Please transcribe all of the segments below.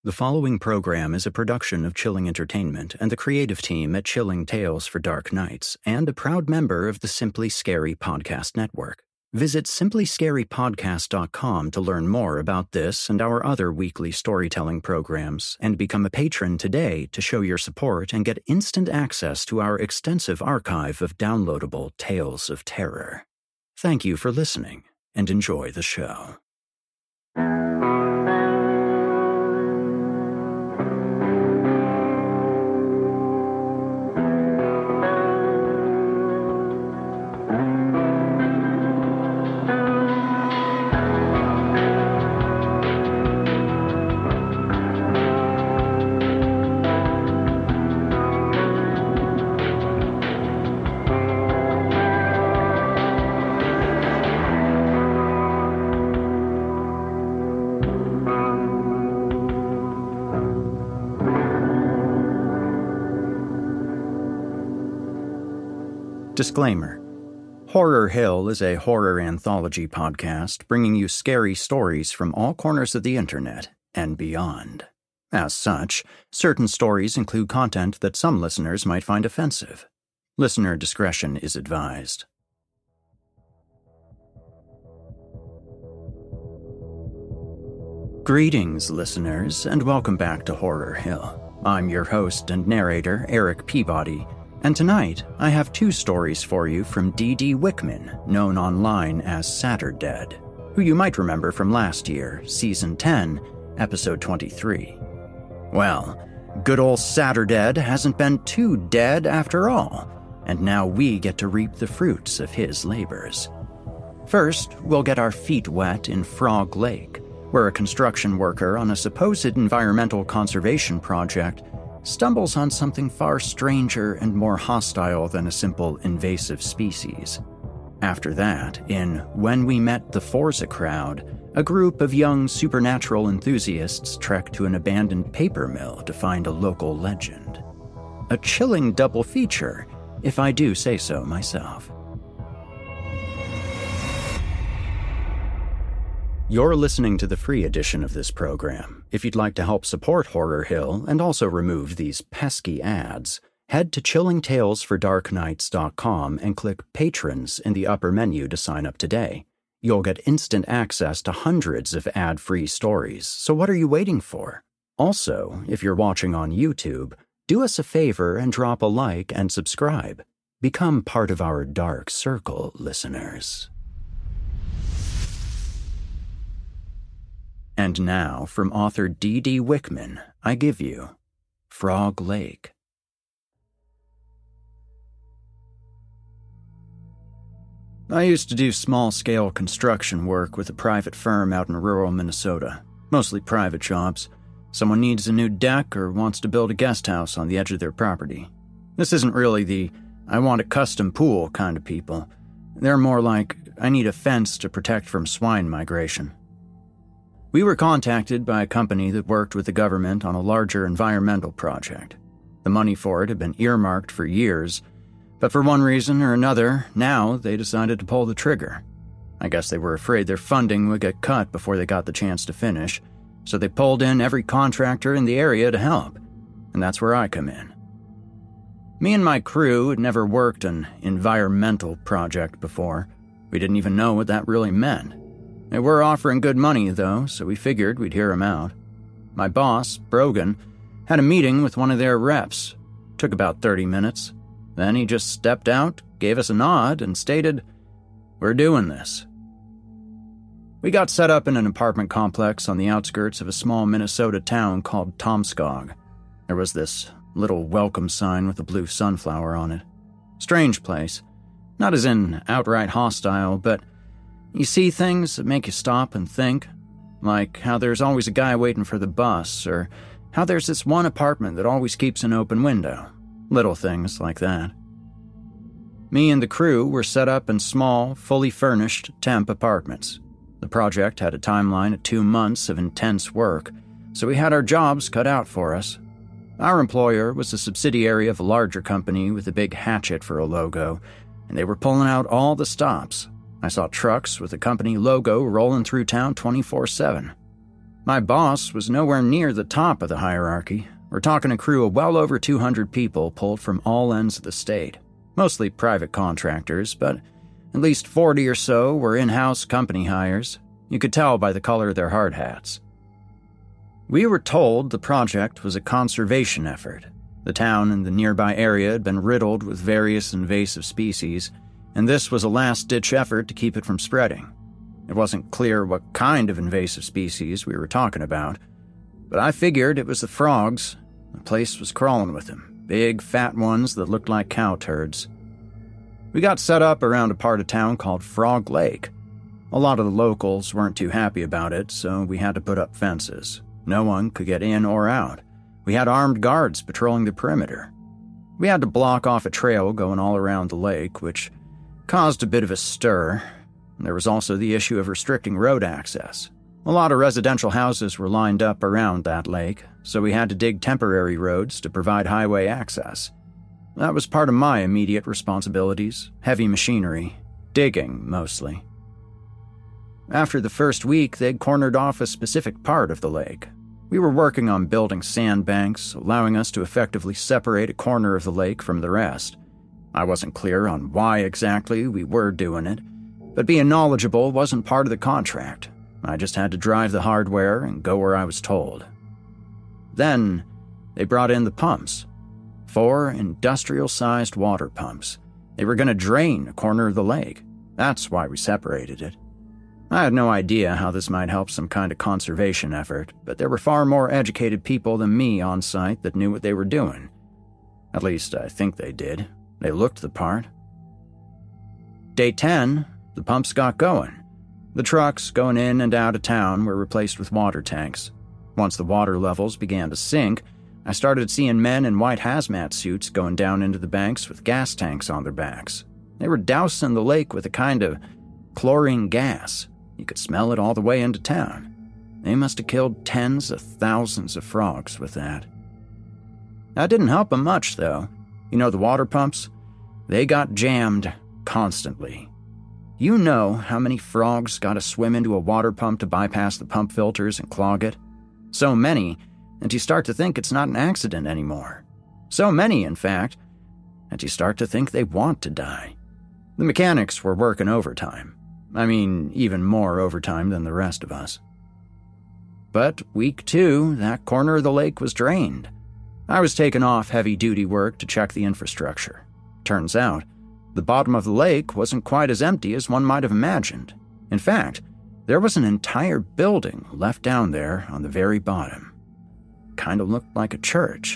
The following program is a production of Chilling Entertainment and the creative team at Chilling Tales for Dark Nights, and a proud member of the Simply Scary Podcast Network. Visit simplyscarypodcast.com to learn more about this and our other weekly storytelling programs, and become a patron today to show your support and get instant access to our extensive archive of downloadable tales of terror. Thank you for listening, and enjoy the show. Disclaimer. Horror Hill is a horror anthology podcast bringing you scary stories from all corners of the internet and beyond. As such, certain stories include content that some listeners might find offensive. Listener discretion is advised. Greetings, listeners, and welcome back to Horror Hill. I'm your host and narrator, Eric Peabody, and tonight, I have two stories for you from D.D. Wickman, known online as Saturdead, who you might remember from last year, Season 10, Episode 23. Well, good old Saturdead hasn't been too dead after all, and now we get to reap the fruits of his labors. First, we'll get our feet wet in Frog Lake, where a construction worker on a supposed environmental conservation project stumbles on something far stranger and more hostile than a simple invasive species. After that, in When We Met the Forza Crowd, a group of young supernatural enthusiasts trek to an abandoned paper mill to find a local legend. A chilling double feature, if I do say so myself. You're listening to the free edition of this program. If you'd like to help support Horror Hill and also remove these pesky ads, head to chillingtalesfordarknights.com and click Patrons in the upper menu to sign up today. You'll get instant access to hundreds of ad-free stories, so what are you waiting for? Also, if you're watching on YouTube, do us a favor and drop a like and subscribe. Become part of our Dark Circle, listeners. And now, from author D.D. Wickman, I give you Frog Lake. I used to do small-scale construction work with a private firm out in rural Minnesota, mostly private jobs. Someone needs a new deck or wants to build a guest house on the edge of their property. This isn't really the I want a custom pool kind of people. They're more like, I need a fence to protect from swine migration. We were contacted by a company that worked with the government on a larger environmental project. The money for it had been earmarked for years, but for one reason or another, now they decided to pull the trigger. I guess they were afraid their funding would get cut before they got the chance to finish, so they pulled in every contractor in the area to help, and that's where I come in. Me and my crew had never worked an environmental project before. We didn't even know what that really meant. They were offering good money, though, so we figured we'd hear them out. My boss, Brogan, had a meeting with one of their reps. Took about 30 minutes. Then he just stepped out, gave us a nod, and stated, "We're doing this." We got set up in an apartment complex on the outskirts of a small Minnesota town called Tomskog. There was this little welcome sign with a blue sunflower on it. Strange place. Not as in outright hostile, but you see things that make you stop and think, like how there's always a guy waiting for the bus, or how there's this one apartment that always keeps an open window. Little things like that. Me and the crew were set up in small, fully furnished temp apartments. The project had a timeline of 2 months of intense work, so we had our jobs cut out for us. Our employer was a subsidiary of a larger company with a big hatchet for a logo, and they were pulling out all the stops. I saw trucks with the company logo rolling through town 24/7. My boss was nowhere near the top of the hierarchy. We're talking a crew of well over 200 people pulled from all ends of the state, mostly private contractors, but at least 40 or so were in-house company hires. You could tell by the color of their hard hats. We were told the project was a conservation effort. The town and the nearby area had been riddled with various invasive species, and this was a last-ditch effort to keep it from spreading. It wasn't clear what kind of invasive species we were talking about, but I figured it was the frogs. The place was crawling with them, big, fat ones that looked like cow turds. We got set up around a part of town called Frog Lake. A lot of the locals weren't too happy about it, so we had to put up fences. No one could get in or out. We had armed guards patrolling the perimeter. We had to block off a trail going all around the lake, which caused a bit of a stir. There was also the issue of restricting road access. A lot of residential houses were lined up around that lake, so we had to dig temporary roads to provide highway access. That was part of my immediate responsibilities, heavy machinery, digging mostly. After the first week, they'd cornered off a specific part of the lake. We were working on building sandbanks, allowing us to effectively separate a corner of the lake from the rest. I wasn't clear on why exactly we were doing it, but being knowledgeable wasn't part of the contract. I just had to drive the hardware and go where I was told. Then, they brought in the pumps. 4 industrial-sized water pumps. They were going to drain a corner of the lake. That's why we separated it. I had no idea how this might help some kind of conservation effort, but there were far more educated people than me on site that knew what they were doing. At least, I think they did. They looked the part. Day 10, the pumps got going. The trucks going in and out of town were replaced with water tanks. Once the water levels began to sink, I started seeing men in white hazmat suits going down into the banks with gas tanks on their backs. They were dousing the lake with a kind of chlorine gas. You could smell it all the way into town. They must have killed tens of thousands of frogs with that. That didn't help them much, though. You know the water pumps? They got jammed constantly. You know how many frogs got to swim into a water pump to bypass the pump filters and clog it? So many, and you start to think it's not an accident anymore. So many, in fact, and you start to think they want to die. The mechanics were working overtime. I mean, even more overtime than the rest of us. But week 2, that corner of the lake was drained. I was taking off heavy-duty work to check the infrastructure. Turns out, the bottom of the lake wasn't quite as empty as one might have imagined. In fact, there was an entire building left down there on the very bottom. Kind of looked like a church.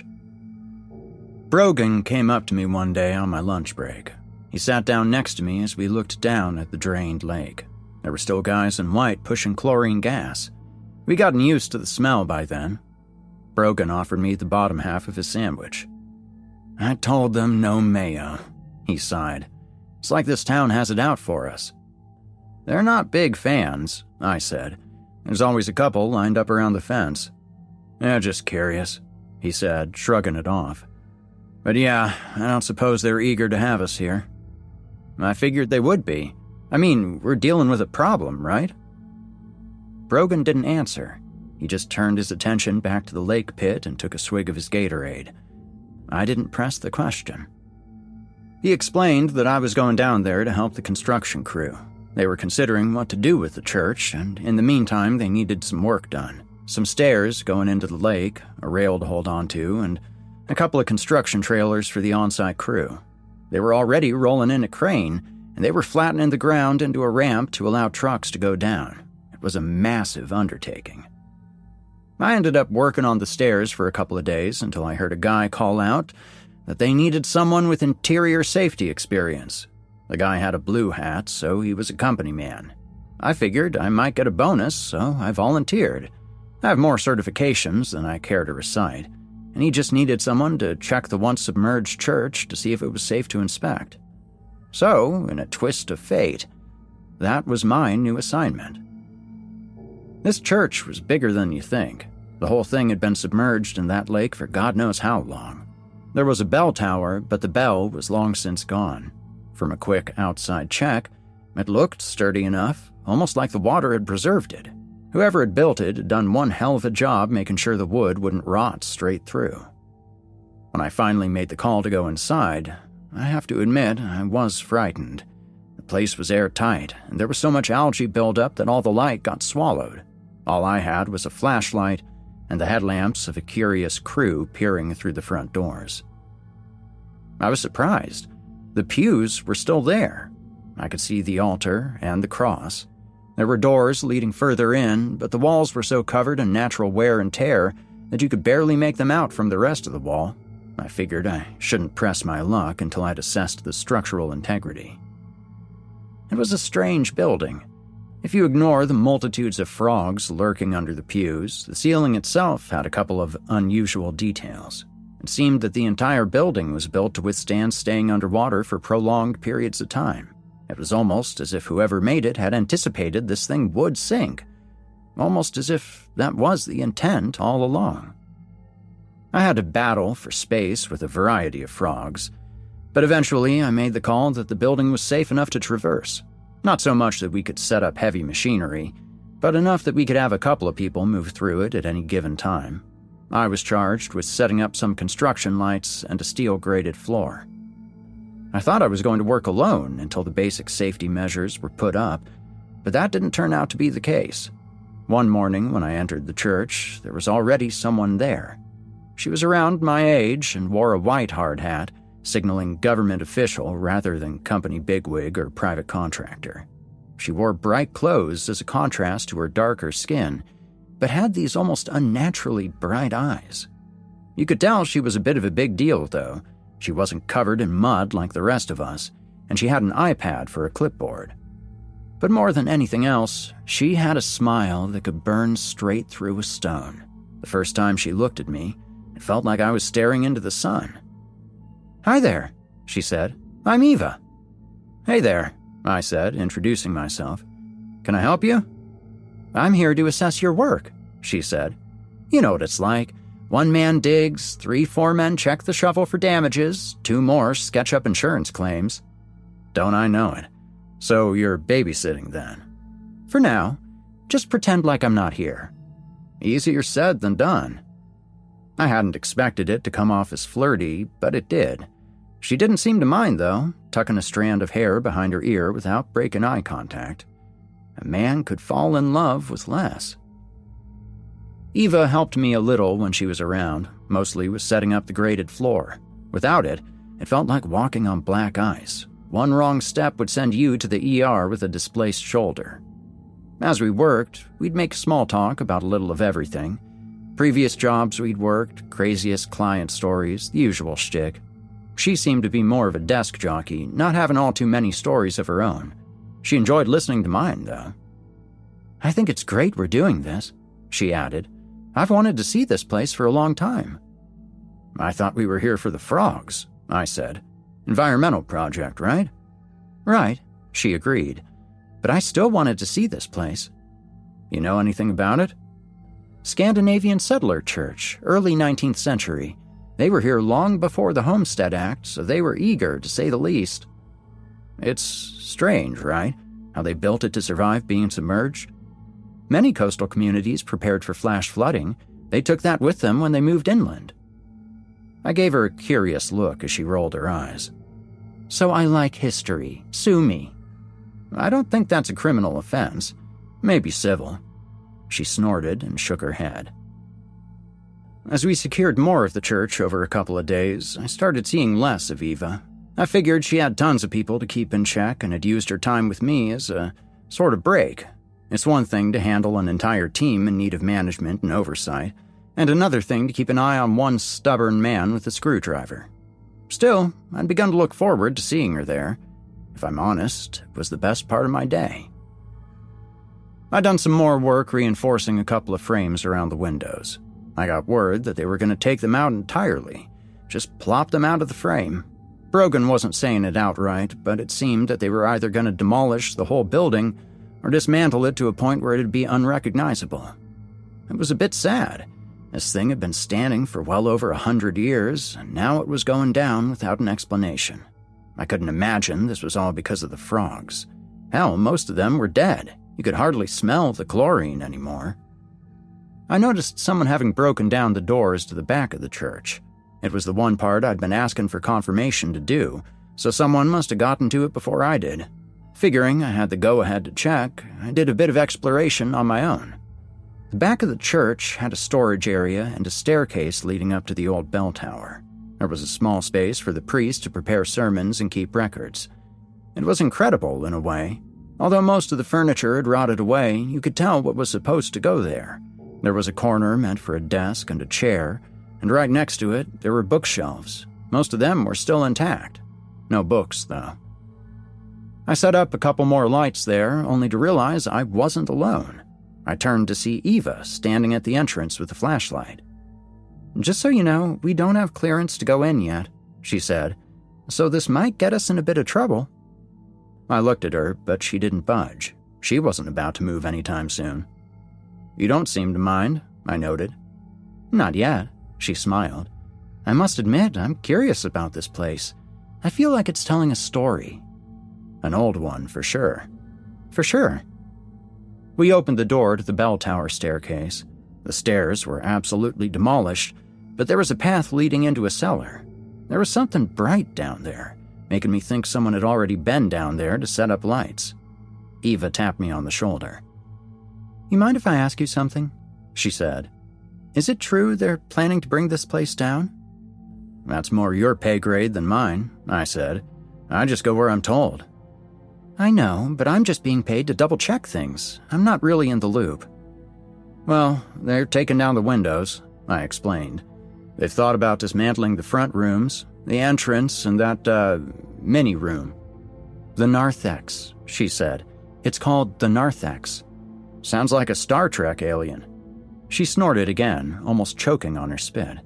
Brogan came up to me one day on my lunch break. He sat down next to me as we looked down at the drained lake. There were still guys in white pushing chlorine gas. We'd gotten used to the smell by then. Brogan offered me the bottom half of his sandwich. I told them no mayo. He sighed. It's like this town has it out for us. They're not big fans, I said. There's always a couple lined up around the fence. Just curious, he said, shrugging it off. But yeah, I don't suppose they're eager to have us here. I figured they would be. I mean, we're dealing with a problem, right? Brogan didn't answer. He just turned his attention back to the lake pit and took a swig of his Gatorade. I didn't press the question. He explained that I was going down there to help the construction crew. They were considering what to do with the church, and in the meantime they needed some work done. Some stairs going into the lake, a rail to hold onto, and a couple of construction trailers for the on-site crew. They were already rolling in a crane, and they were flattening the ground into a ramp to allow trucks to go down. It was a massive undertaking. I ended up working on the stairs for a couple of days until I heard a guy call out that they needed someone with interior safety experience. The guy had a blue hat, so he was a company man. I figured I might get a bonus, so I volunteered. I have more certifications than I care to recite, and he just needed someone to check the once-submerged church to see if it was safe to inspect. So, in a twist of fate, that was my new assignment. This church was bigger than you think. The whole thing had been submerged in that lake for God knows how long. There was a bell tower, but the bell was long since gone. From a quick outside check, it looked sturdy enough, almost like the water had preserved it. Whoever had built it had done one hell of a job making sure the wood wouldn't rot straight through. When I finally made the call to go inside, I have to admit I was frightened. The place was airtight, and there was so much algae buildup that all the light got swallowed. All I had was a flashlight and the headlamps of a curious crew peering through the front doors. I was surprised. The pews were still there. I could see the altar and the cross. There were doors leading further in, but the walls were so covered in natural wear and tear that you could barely make them out from the rest of the wall. I figured I shouldn't press my luck until I'd assessed the structural integrity. It was a strange building. If you ignore the multitudes of frogs lurking under the pews, the ceiling itself had a couple of unusual details. It seemed that the entire building was built to withstand staying underwater for prolonged periods of time. It was almost as if whoever made it had anticipated this thing would sink. Almost as if that was the intent all along. I had to battle for space with a variety of frogs, but eventually I made the call that the building was safe enough to traverse. Not so much that we could set up heavy machinery, but enough that we could have a couple of people move through it at any given time. I was charged with setting up some construction lights and a steel-grated floor. I thought I was going to work alone until the basic safety measures were put up, but that didn't turn out to be the case. One morning when I entered the church, there was already someone there. She was around my age and wore a white hard hat, signaling government official rather than company bigwig or private contractor. She wore bright clothes as a contrast to her darker skin, but had these almost unnaturally bright eyes. You could tell she was a bit of a big deal, though. She wasn't covered in mud like the rest of us, and she had an iPad for a clipboard. But more than anything else, she had a smile that could burn straight through a stone. The first time she looked at me, it felt like I was staring into the sun. "Hi there," she said. "I'm Eva." "Hey there," I said, introducing myself. "Can I help you?" "I'm here to assess your work," she said. "You know what it's like. One man digs, 3 foremen check the shovel for damages, 2 more sketch up insurance claims." "Don't I know it? So you're babysitting then?" "For now. Just pretend like I'm not here." "Easier said than done." I hadn't expected it to come off as flirty, but it did. She didn't seem to mind, though, tucking a strand of hair behind her ear without breaking eye contact. A man could fall in love with less. Eva helped me a little when she was around, mostly with setting up the graded floor. Without it, it felt like walking on black ice. One wrong step would send you to the ER with a displaced shoulder. As we worked, we'd make small talk about a little of everything. Previous jobs we'd worked, craziest client stories, the usual shtick. She seemed to be more of a desk jockey, not having all too many stories of her own. She enjoyed listening to mine, though. "I think it's great we're doing this," she added. "I've wanted to see this place for a long time." "I thought we were here for the frogs," I said. "Environmental project, right?" "Right," she agreed. "But I still wanted to see this place." "You know anything about it?" "Scandinavian settler church, early 19th century. They were here long before the Homestead Act, so they were eager, to say the least." "It's strange, right? How they built it to survive being submerged?" "Many coastal communities prepared for flash flooding. They took that with them when they moved inland." I gave her a curious look as she rolled her eyes. "So I like history. Sue me." "I don't think that's a criminal offense. Maybe civil." She snorted and shook her head. As we secured more of the church over a couple of days, I started seeing less of Eva. I figured she had tons of people to keep in check and had used her time with me as a sort of break. It's one thing to handle an entire team in need of management and oversight, and another thing to keep an eye on one stubborn man with a screwdriver. Still, I'd begun to look forward to seeing her there. If I'm honest, it was the best part of my day. I'd done some more work reinforcing a couple of frames around the windows. I got word that they were going to take them out entirely, just plop them out of the frame. Brogan wasn't saying it outright, but it seemed that they were either going to demolish the whole building or dismantle it to a point where it'd be unrecognizable. It was a bit sad. This thing had been standing for well over 100 years, and now it was going down without an explanation. I couldn't imagine this was all because of the frogs. Hell, most of them were dead. You could hardly smell the chlorine anymore. I noticed someone having broken down the doors to the back of the church. It was the one part I'd been asking for confirmation to do, so someone must have gotten to it before I did. Figuring I had the go-ahead to check, I did a bit of exploration on my own. The back of the church had a storage area and a staircase leading up to the old bell tower. There was a small space for the priest to prepare sermons and keep records. It was incredible in a way. Although most of the furniture had rotted away, you could tell what was supposed to go there. There was a corner meant for a desk and a chair, and right next to it there were bookshelves. Most of them were still intact. No books, though. I set up a couple more lights there, only to realize I wasn't alone. I turned to see Eva standing at the entrance with a flashlight. "Just so you know, we don't have clearance to go in yet," she said, "so this might get us in a bit of trouble." I looked at her, but she didn't budge. She wasn't about to move anytime soon. "You don't seem to mind," I noted. "Not yet," she smiled. "I must admit, I'm curious about this place. I feel like it's telling a story. An old one, for sure." "For sure." We opened the door to the bell tower staircase. The stairs were absolutely demolished, but there was a path leading into a cellar. There was something bright down there, making me think someone had already been down there to set up lights. Eva tapped me on the shoulder. "You mind if I ask you something?" she said. "Is it true they're planning to bring this place down?" "That's more your pay grade than mine," I said. "I just go where I'm told." "I know, but I'm just being paid to double-check things. I'm not really in the loop." "Well, they're taking down the windows," I explained. "They've thought about dismantling the front rooms, the entrance, and that, mini-room." "The Narthex," she said. "It's called the Narthex." "Sounds like a Star Trek alien." She snorted again, almost choking on her spit.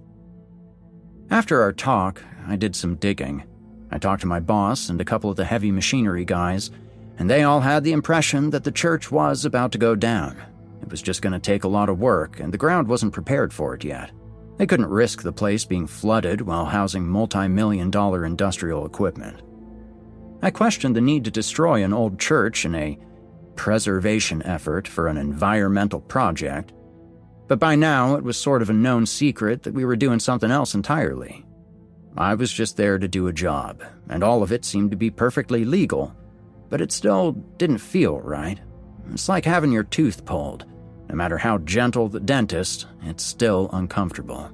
After our talk, I did some digging. I talked to my boss and a couple of the heavy machinery guys, and they all had the impression that the church was about to go down. It was just going to take a lot of work, and the ground wasn't prepared for it yet. They couldn't risk the place being flooded while housing multi-million-dollar industrial equipment. I questioned the need to destroy an old church in a preservation effort for an environmental project, but by now it was sort of a known secret that we were doing something else entirely. I was just there to do a job, and all of it seemed to be perfectly legal, but it still didn't feel right. It's like having your tooth pulled. No matter how gentle the dentist, it's still uncomfortable.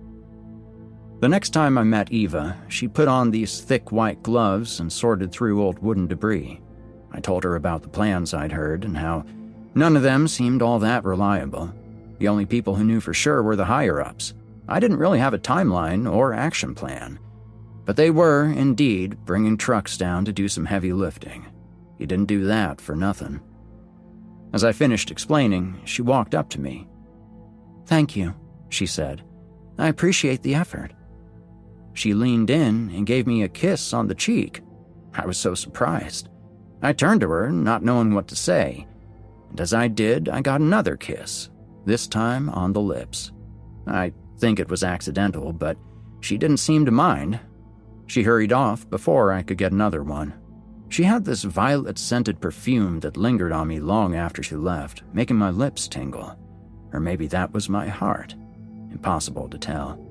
The next time I met Eva, she put on these thick white gloves and sorted through old wooden debris. I told her about the plans I'd heard and how none of them seemed all that reliable. The only people who knew for sure were the higher-ups. I didn't really have a timeline or action plan, but they were, indeed, bringing trucks down to do some heavy lifting. You didn't do that for nothing. As I finished explaining, she walked up to me. "Thank you," she said. "I appreciate the effort." She leaned in and gave me a kiss on the cheek. I was so surprised. I turned to her, not knowing what to say, and as I did, I got another kiss, this time on the lips. I think it was accidental, but she didn't seem to mind. She hurried off before I could get another one. She had this violet-scented perfume that lingered on me long after she left, making my lips tingle. Or maybe that was my heart. Impossible to tell.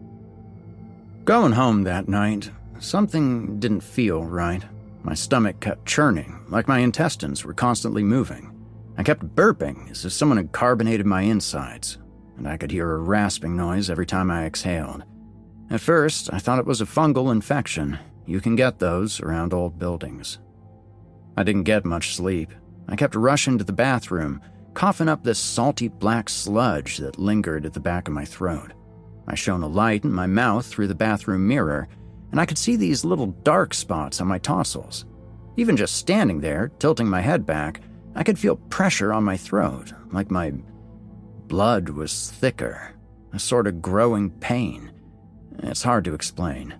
Going home that night, something didn't feel right. My stomach kept churning, like my intestines were constantly moving. I kept burping as if someone had carbonated my insides, and I could hear a rasping noise every time I exhaled. At first, I thought it was a fungal infection. You can get those around old buildings. I didn't get much sleep. I kept rushing to the bathroom, coughing up this salty black sludge that lingered at the back of my throat. I shone a light in my mouth through the bathroom mirror, and I could see these little dark spots on my tonsils. Even just standing there, tilting my head back, I could feel pressure on my throat, like my blood was thicker, a sort of growing pain. It's hard to explain.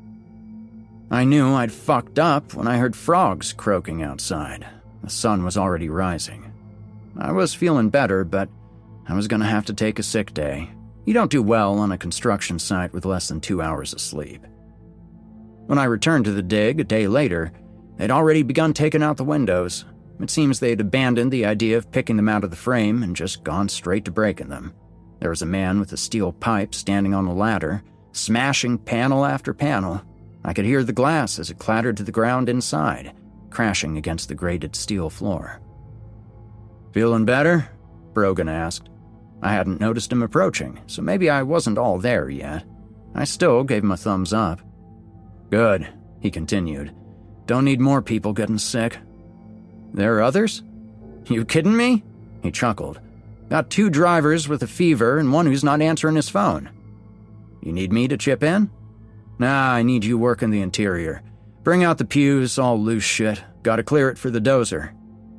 I knew I'd fucked up when I heard frogs croaking outside. The sun was already rising. I was feeling better, but I was going to have to take a sick day. You don't do well on a construction site with less than 2 hours of sleep. When I returned to the dig a day later, they'd already begun taking out the windows. It seems they'd abandoned the idea of picking them out of the frame and just gone straight to breaking them. There was a man with a steel pipe standing on a ladder, smashing panel after panel. I could hear the glass as it clattered to the ground inside, crashing against the grated steel floor. "Feeling better?" Brogan asked. I hadn't noticed him approaching, so maybe I wasn't all there yet. I still gave him a thumbs up. "Good," he continued. "Don't need more people getting sick." "There are others?" "You kidding me?" He chuckled. "Got 2 drivers with a fever and one who's not answering his phone." "You need me to chip in?" "Nah, I need you working the interior. Bring out the pews, all loose shit. Gotta clear it for the dozer."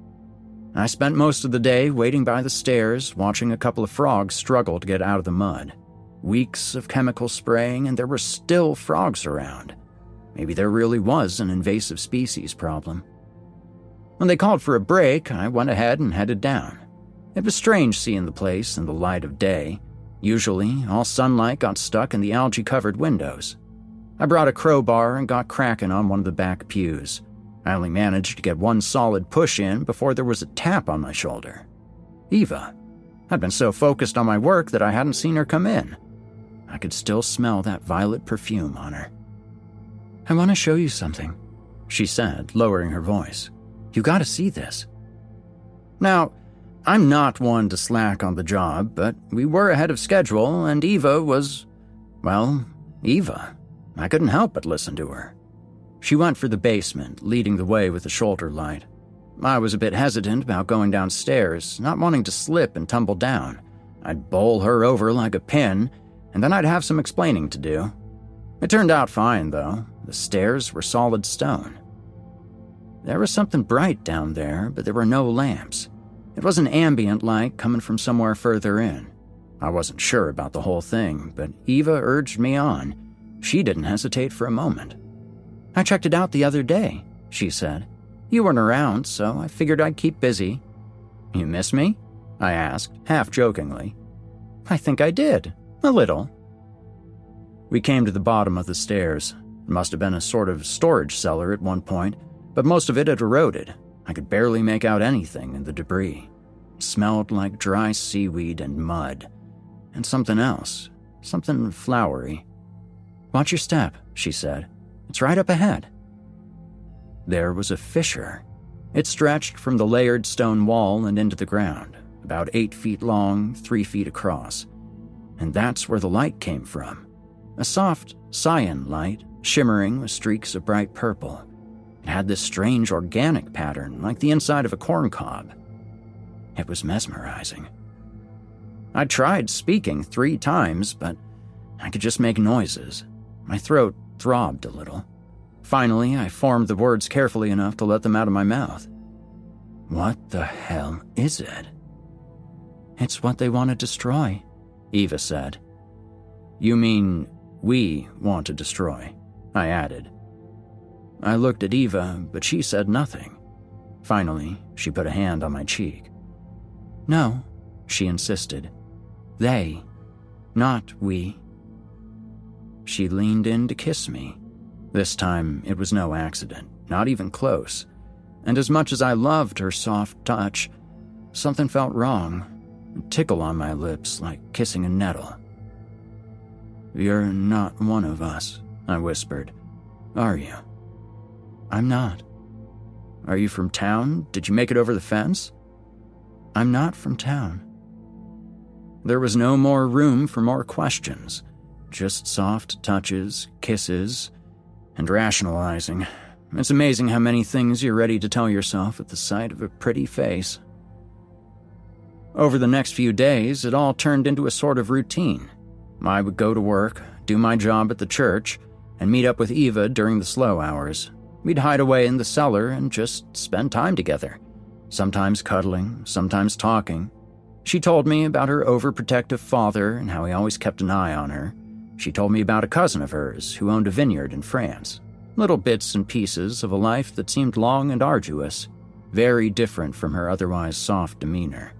I spent most of the day waiting by the stairs, watching a couple of frogs struggle to get out of the mud. Weeks of chemical spraying, and there were still frogs around. Maybe there really was an invasive species problem. When they called for a break, I went ahead and headed down. It was strange seeing the place in the light of day. Usually, all sunlight got stuck in the algae-covered windows. I brought a crowbar and got cracking on one of the back pews. I only managed to get one solid push in before there was a tap on my shoulder. Eva. I'd been so focused on my work that I hadn't seen her come in. I could still smell that violet perfume on her. "I want to show you something," she said, lowering her voice. "You gotta see this." Now, I'm not one to slack on the job, but we were ahead of schedule, and Eva was, well, Eva. I couldn't help but listen to her. She went for the basement, leading the way with a shoulder light. I was a bit hesitant about going downstairs, not wanting to slip and tumble down. I'd bowl her over like a pin, and then I'd have some explaining to do. It turned out fine, though. The stairs were solid stone. There was something bright down there, but there were no lamps. It was an ambient light coming from somewhere further in. I wasn't sure about the whole thing, but Eva urged me on. She didn't hesitate for a moment. "I checked it out the other day," she said. "You weren't around, so I figured I'd keep busy." "You miss me?" I asked, half jokingly. "I think I did. A little." We came to the bottom of the stairs. It must have been a sort of storage cellar at one point, but most of it had eroded. I could barely make out anything in the debris. It smelled like dry seaweed and mud. And something else. Something flowery. "Watch your step," she said. "It's right up ahead." There was a fissure. It stretched from the layered stone wall and into the ground, about 8 feet long, 3 feet across. And that's where the light came from. A soft cyan light, shimmering with streaks of bright purple. It had this strange organic pattern, like the inside of a corn cob. It was mesmerizing. I tried speaking 3 times, but I could just make noises. My throat throbbed a little. Finally, I formed the words carefully enough to let them out of my mouth. "What the hell is it?" "It's what they want to destroy," Eva said. "You mean we want to destroy?" I added. I looked at Eva, but she said nothing. Finally, she put a hand on my cheek. "No," she insisted. "They, not we." She leaned in to kiss me. This time, it was no accident, not even close. And as much as I loved her soft touch, something felt wrong, a tickle on my lips like kissing a nettle. "You're not one of us," I whispered. "Are you?" "I'm not." "Are you from town? Did you make it over the fence?" "I'm not from town." There was no more room for more questions. Just soft touches, kisses, and rationalizing. It's amazing how many things you're ready to tell yourself at the sight of a pretty face. Over the next few days, it all turned into a sort of routine. I would go to work, do my job at the church, and meet up with Eva during the slow hours. We'd hide away in the cellar and just spend time together. Sometimes cuddling, sometimes talking. She told me about her overprotective father and how he always kept an eye on her. She told me about a cousin of hers who owned a vineyard in France. Little bits and pieces of a life that seemed long and arduous, very different from her otherwise soft demeanor.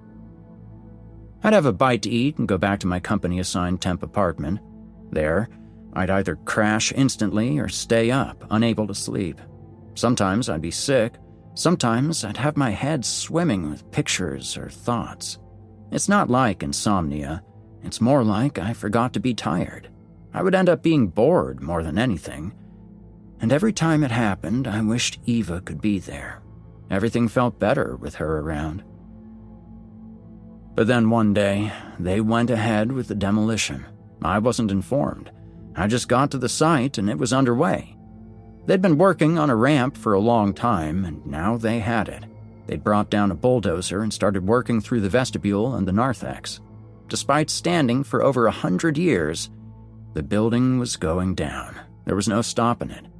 I'd have a bite to eat and go back to my company-assigned temp apartment. There, I'd either crash instantly or stay up, unable to sleep. Sometimes I'd be sick, Sometimes I'd have my head swimming with pictures or thoughts. It's not like insomnia. It's more like I forgot to be tired. I would end up being bored more than anything. And every time it happened, I wished Eva could be there. Everything felt better with her around. But then one day, they went ahead with the demolition. I wasn't informed. I just got to the site and it was underway. They'd been working on a ramp for a long time, and now they had it. They'd brought down a bulldozer and started working through the vestibule and the narthex. Despite standing for over 100 years, the building was going down. There was no stopping it.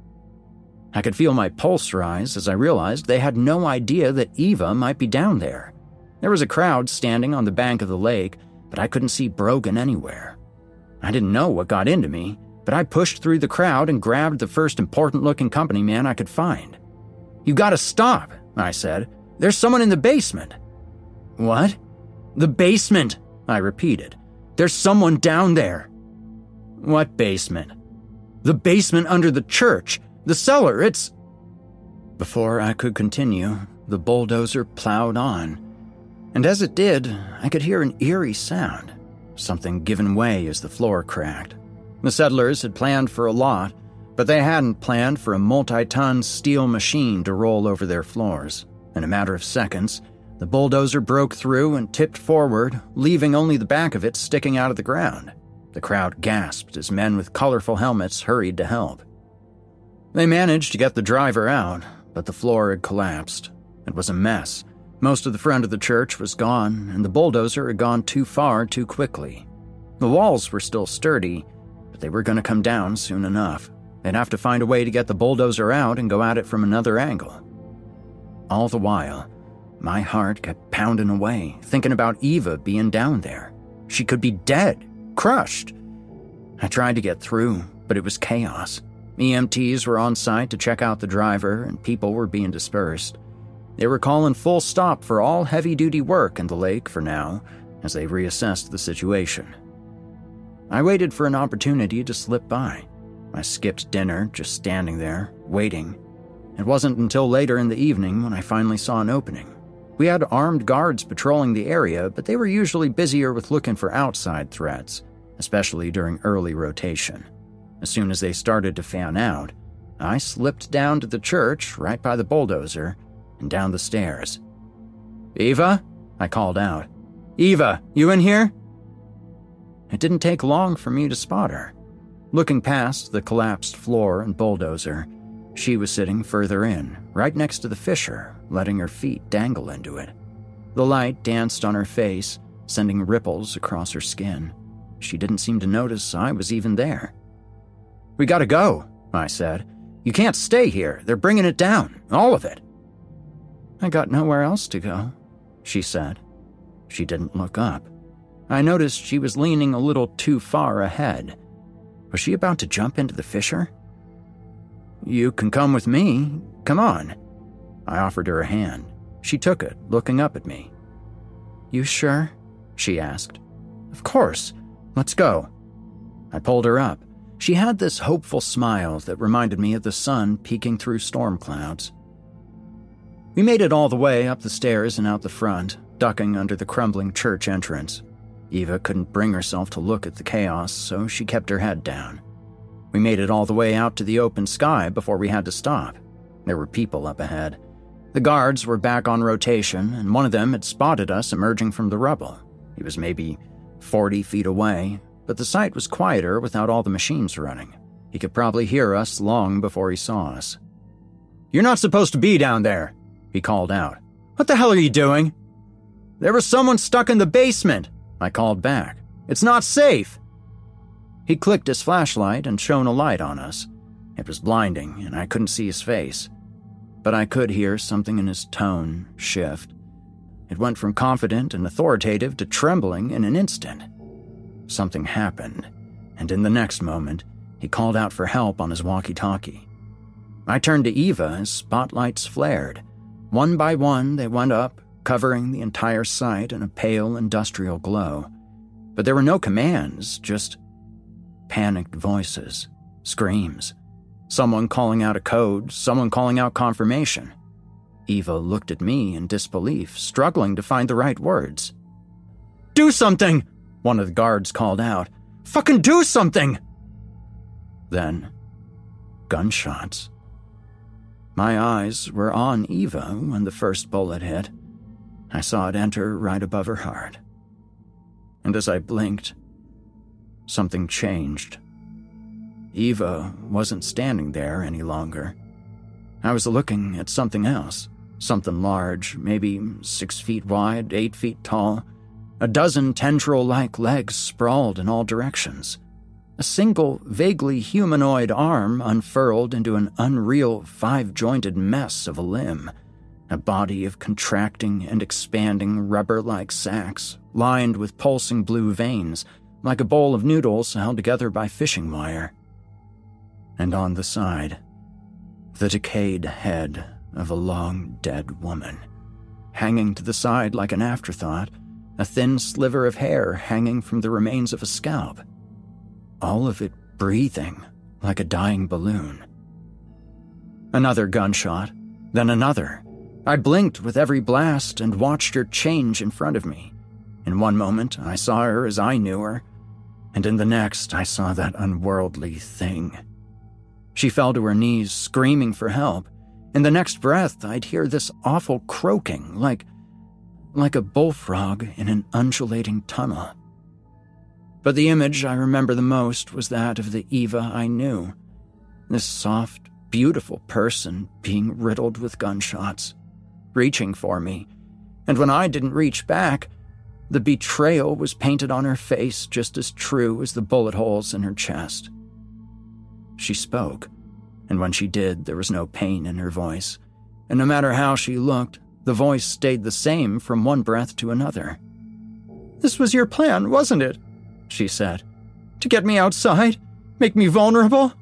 I could feel my pulse rise as I realized they had no idea that Eva might be down there. There was a crowd standing on the bank of the lake, but I couldn't see Brogan anywhere. I didn't know what got into me, but I pushed through the crowd and grabbed the first important-looking company man I could find. "You gotta stop," I said. "There's someone in the basement." "What?" "The basement," I repeated. "There's someone down there." "What basement?" "The basement under the church. The cellar, it's—" Before I could continue, the bulldozer plowed on. And as it did, I could hear an eerie sound, something giving way as the floor cracked. The settlers had planned for a lot, but they hadn't planned for a multi-ton steel machine to roll over their floors. In a matter of seconds, the bulldozer broke through and tipped forward, leaving only the back of it sticking out of the ground. The crowd gasped as men with colorful helmets hurried to help. They managed to get the driver out, but the floor had collapsed. It was a mess. Most of the front of the church was gone, and the bulldozer had gone too far too quickly. The walls were still sturdy, but they were going to come down soon enough. They'd have to find a way to get the bulldozer out and go at it from another angle. All the while, my heart kept pounding away, thinking about Eva being down there. She could be dead, crushed. I tried to get through, but it was chaos. EMTs were on site to check out the driver, and people were being dispersed. They were calling full stop for all heavy-duty work in the lake for now, as they reassessed the situation. I waited for an opportunity to slip by. I skipped dinner, just standing there, waiting. It wasn't until later in the evening when I finally saw an opening. We had armed guards patrolling the area, but they were usually busier with looking for outside threats, especially during early rotation. As soon as they started to fan out, I slipped down to the church right by the bulldozer and down the stairs. "Eva?" I called out. "Eva, you in here?" It didn't take long for me to spot her. Looking past the collapsed floor and bulldozer, she was sitting further in, right next to the fissure, letting her feet dangle into it. The light danced on her face, sending ripples across her skin. She didn't seem to notice I was even there. "We gotta go," I said. "You can't stay here. They're bringing it down, all of it." "I got nowhere else to go," she said. She didn't look up. I noticed she was leaning a little too far ahead. Was she about to jump into the fissure? "You can come with me. Come on." I offered her a hand. She took it, looking up at me. "You sure?" she asked. "Of course. Let's go." I pulled her up. She had this hopeful smile that reminded me of the sun peeking through storm clouds. We made it all the way up the stairs and out the front, ducking under the crumbling church entrance. Eva couldn't bring herself to look at the chaos, so she kept her head down. We made it all the way out to the open sky before we had to stop. There were people up ahead. The guards were back on rotation, and one of them had spotted us emerging from the rubble. He was maybe 40 feet away, but the site was quieter without all the machines running. He could probably hear us long before he saw us. "You're not supposed to be down there," he called out. "What the hell are you doing?" "There was someone stuck in the basement," I called back. "It's not safe." He clicked his flashlight and shone a light on us. It was blinding, and I couldn't see his face. But I could hear something in his tone shift. It went from confident and authoritative to trembling in an instant. Something happened, and in the next moment, he called out for help on his walkie-talkie. I turned to Eva as spotlights flared. One by one, they went up, covering the entire site in a pale industrial glow. But there were no commands, just panicked voices, screams, someone calling out a code, someone calling out confirmation. Eva looked at me in disbelief, struggling to find the right words. "Do something!" one of the guards called out. "Fucking do something!" Then, gunshots. My eyes were on Eva when the first bullet hit. I saw it enter right above her heart. And as I blinked, something changed. Eva wasn't standing there any longer. I was looking at something else, something large, maybe 6 feet wide, 8 feet tall. A dozen tendril-like legs sprawled in all directions. A single, vaguely humanoid arm unfurled into an unreal 5-jointed mess of a limb. A body of contracting and expanding rubber-like sacs, lined with pulsing blue veins, like a bowl of noodles held together by fishing wire. And on the side, the decayed head of a long-dead woman. Hanging to the side like an afterthought, a thin sliver of hair hanging from the remains of a scalp. All of it breathing like a dying balloon. Another gunshot, then another. I blinked with every blast and watched her change in front of me. In one moment, I saw her as I knew her, and in the next, I saw that unworldly thing. She fell to her knees, screaming for help. In the next breath, I'd hear this awful croaking, like a bullfrog in an undulating tunnel. But the image I remember the most was that of the Eva I knew. This soft, beautiful person being riddled with gunshots, reaching for me. And when I didn't reach back, the betrayal was painted on her face just as true as the bullet holes in her chest. She spoke, and when she did, there was no pain in her voice. And no matter how she looked, the voice stayed the same from one breath to another. "This was your plan, wasn't it?" she said. "To get me outside? Make me vulnerable?"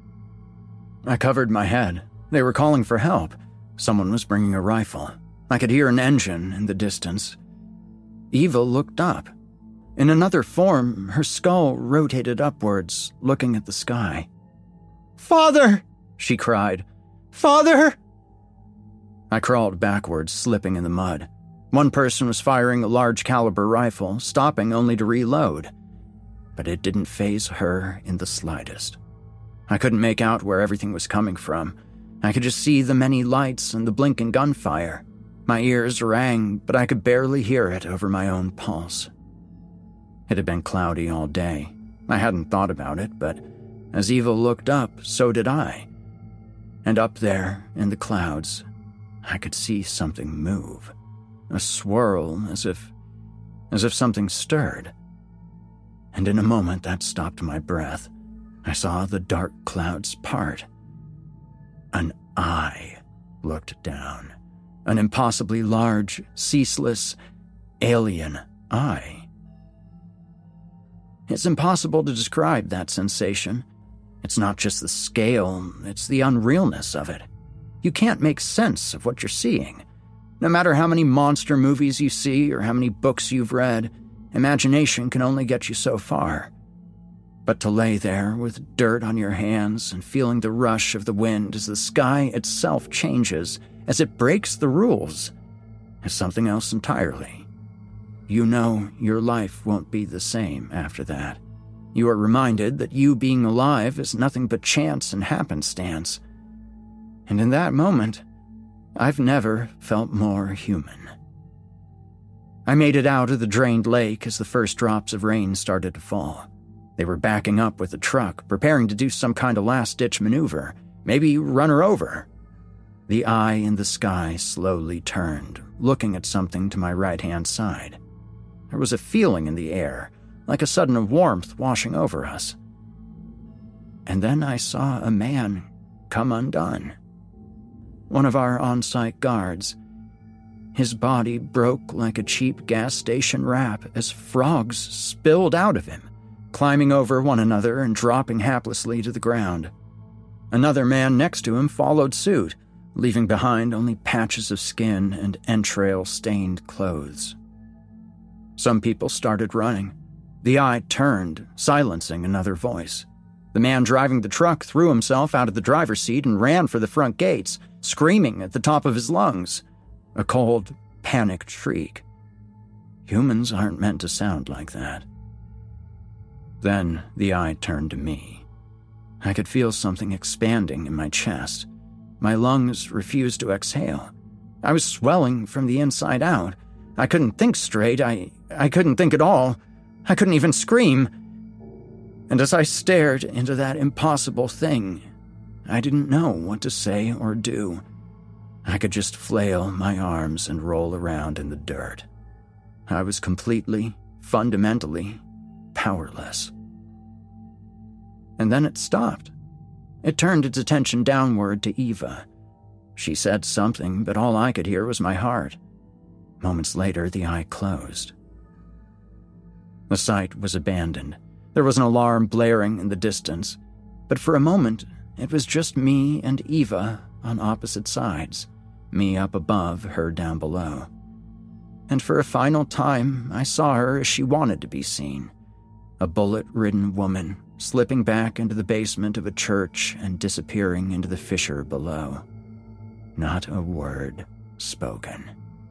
I covered my head. They were calling for help. Someone was bringing a rifle. I could hear an engine in the distance. Eva looked up. In another form, her skull rotated upwards, looking at the sky. "Father!" she cried. "Father!" I crawled backwards, slipping in the mud. One person was firing a large-caliber rifle, stopping only to reload. But it didn't faze her in the slightest. I couldn't make out where everything was coming from. I could just see the many lights and the blinking gunfire. My ears rang, but I could barely hear it over my own pulse. It had been cloudy all day. I hadn't thought about it, but as Eva looked up, so did I. And up there, in the clouds, I could see something move. A swirl, as if something stirred. And in a moment that stopped my breath. I saw the dark clouds part. An eye looked down. An impossibly large, ceaseless, alien eye. It's impossible to describe that sensation. It's not just the scale, it's the unrealness of it. You can't make sense of what you're seeing. No matter how many monster movies you see or how many books you've read, imagination can only get you so far. But to lay there with dirt on your hands and feeling the rush of the wind as the sky itself changes, as it breaks the rules, is something else entirely. You know your life won't be the same after that. You are reminded that you being alive is nothing but chance and happenstance. And in that moment, I've never felt more human. I made it out of the drained lake as the first drops of rain started to fall. They were backing up with the truck, preparing to do some kind of last-ditch maneuver, maybe run her over. The eye in the sky slowly turned, looking at something to my right-hand side. There was a feeling in the air, like a sudden warmth washing over us. And then I saw a man come undone. One of our on-site guards. His body broke like a cheap gas station wrap as frogs spilled out of him, climbing over one another and dropping haplessly to the ground. Another man next to him followed suit, leaving behind only patches of skin and entrail-stained clothes. Some people started running. The eye turned, silencing another voice. The man driving the truck threw himself out of the driver's seat and ran for the front gates, screaming at the top of his lungs. A cold, panicked shriek. Humans aren't meant to sound like that. Then the eye turned to me. I could feel something expanding in my chest. My lungs refused to exhale. I was swelling from the inside out. I couldn't think straight. I couldn't think at all. I couldn't even scream. And as I stared into that impossible thing, I didn't know what to say or do. I could just flail my arms and roll around in the dirt. I was completely, fundamentally powerless. And then it stopped. It turned its attention downward to Eva. She said something, but all I could hear was my heart. Moments later, the eye closed. The site was abandoned. There was an alarm blaring in the distance, but for a moment, it was just me and Eva on opposite sides, me up above, her down below. And for a final time, I saw her as she wanted to be seen, a bullet-ridden woman slipping back into the basement of a church and disappearing into the fissure below. Not a word spoken.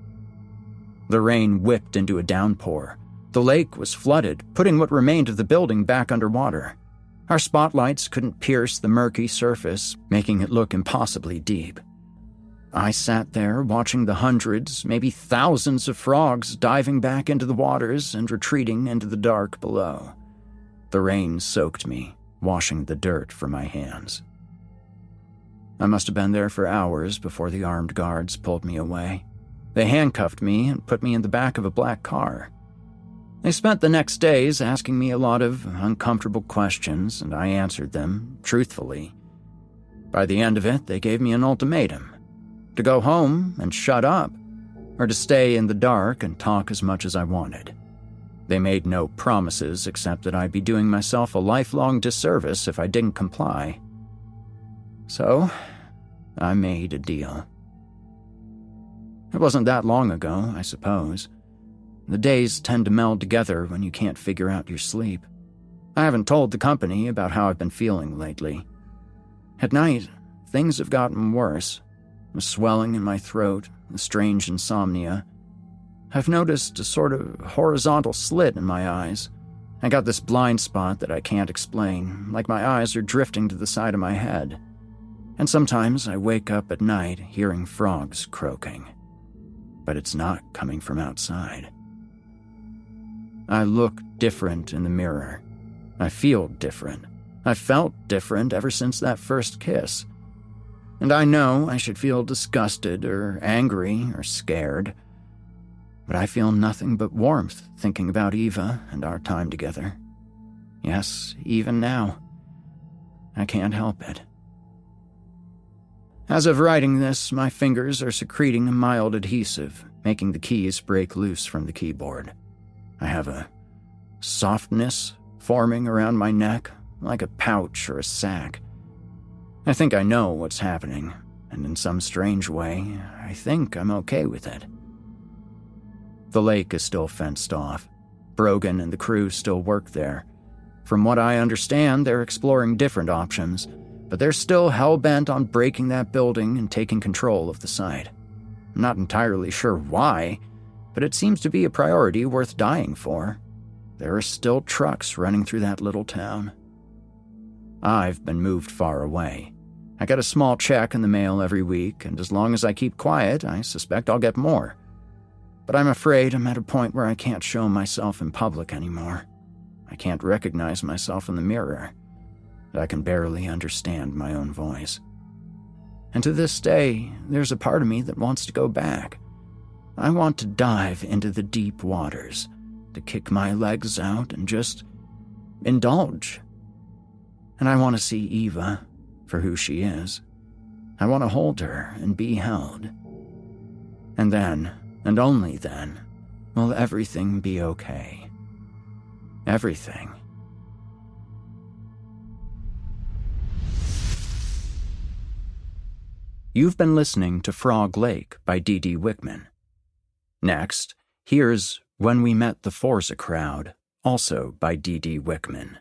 The rain whipped into a downpour. The lake was flooded, putting what remained of the building back underwater. Our spotlights couldn't pierce the murky surface, making it look impossibly deep. I sat there watching the hundreds, maybe thousands of frogs diving back into the waters and retreating into the dark below. The rain soaked me, washing the dirt from my hands. I must have been there for hours before the armed guards pulled me away. They handcuffed me and put me in the back of a black car. They spent the next days asking me a lot of uncomfortable questions, and I answered them truthfully. By the end of it, they gave me an ultimatum: to go home and shut up, or to stay in the dark and talk as much as I wanted. They made no promises except that I'd be doing myself a lifelong disservice if I didn't comply. So, I made a deal. It wasn't that long ago, I suppose. The days tend to meld together when you can't figure out your sleep. I haven't told the company about how I've been feeling lately. At night, things have gotten worse. A swelling in my throat, a strange insomnia. I've noticed a sort of horizontal slit in my eyes. I got this blind spot that I can't explain, like my eyes are drifting to the side of my head. And sometimes I wake up at night hearing frogs croaking. But it's not coming from outside. I look different in the mirror. I feel different. I've felt different ever since that first kiss. And I know I should feel disgusted or angry or scared. But I feel nothing but warmth thinking about Eva and our time together. Yes, even now. I can't help it. As of writing this, my fingers are secreting a mild adhesive, making the keys break loose from the keyboard. I have a softness forming around my neck, like a pouch or a sack. I think I know what's happening, and in some strange way, I think I'm okay with it. The lake is still fenced off. Brogan and the crew still work there. From what I understand, they're exploring different options, but they're still hell-bent on breaking that building and taking control of the site. I'm not entirely sure why, but it seems to be a priority worth dying for. There are still trucks running through that little town. I've been moved far away. I get a small check in the mail every week, and as long as I keep quiet, I suspect I'll get more. But I'm afraid I'm at a point where I can't show myself in public anymore. I can't recognize myself in the mirror. I can barely understand my own voice. And to this day, there's a part of me that wants to go back. I want to dive into the deep waters, to kick my legs out and just indulge. And I want to see Eva for who she is. I want to hold her and be held. And then, and only then, will everything be okay. Everything. You've been listening to Frog Lake by D.D. Wickman. Next, here's When We Met the Forza Crowd, also by D.D. Wickman.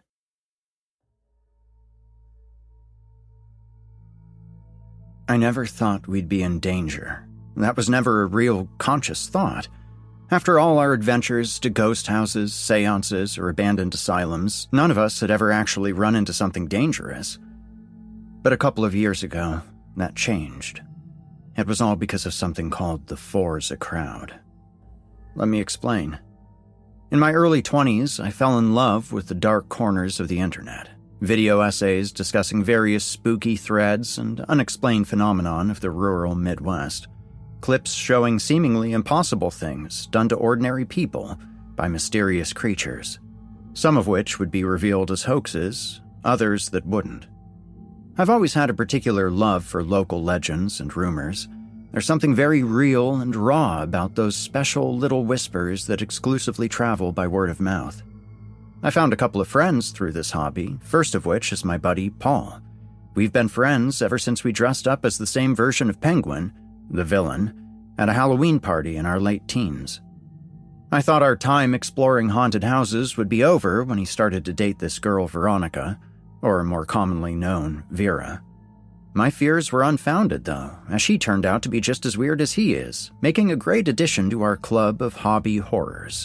I never thought we'd be in danger. That was never a real conscious thought. After all our adventures to ghost houses, seances, or abandoned asylums, none of us had ever actually run into something dangerous. But a couple of years ago, that changed. It was all because of something called the Forza crowd. Let me explain. In my early 20s, I fell in love with the dark corners of the internet. Video essays discussing various spooky threads and unexplained phenomenon of the rural Midwest. Clips showing seemingly impossible things done to ordinary people by mysterious creatures, some of which would be revealed as hoaxes, others that wouldn't. I've always had a particular love for local legends and rumors. There's something very real and raw about those special little whispers that exclusively travel by word of mouth. I found a couple of friends through this hobby, first of which is my buddy Paul. We've been friends ever since we dressed up as the same version of Penguin, the villain, at a Halloween party in our late teens. I thought our time exploring haunted houses would be over when he started to date this girl Veronica, or more commonly known, Vera. My fears were unfounded, though, as she turned out to be just as weird as he is, making a great addition to our club of hobby horrors.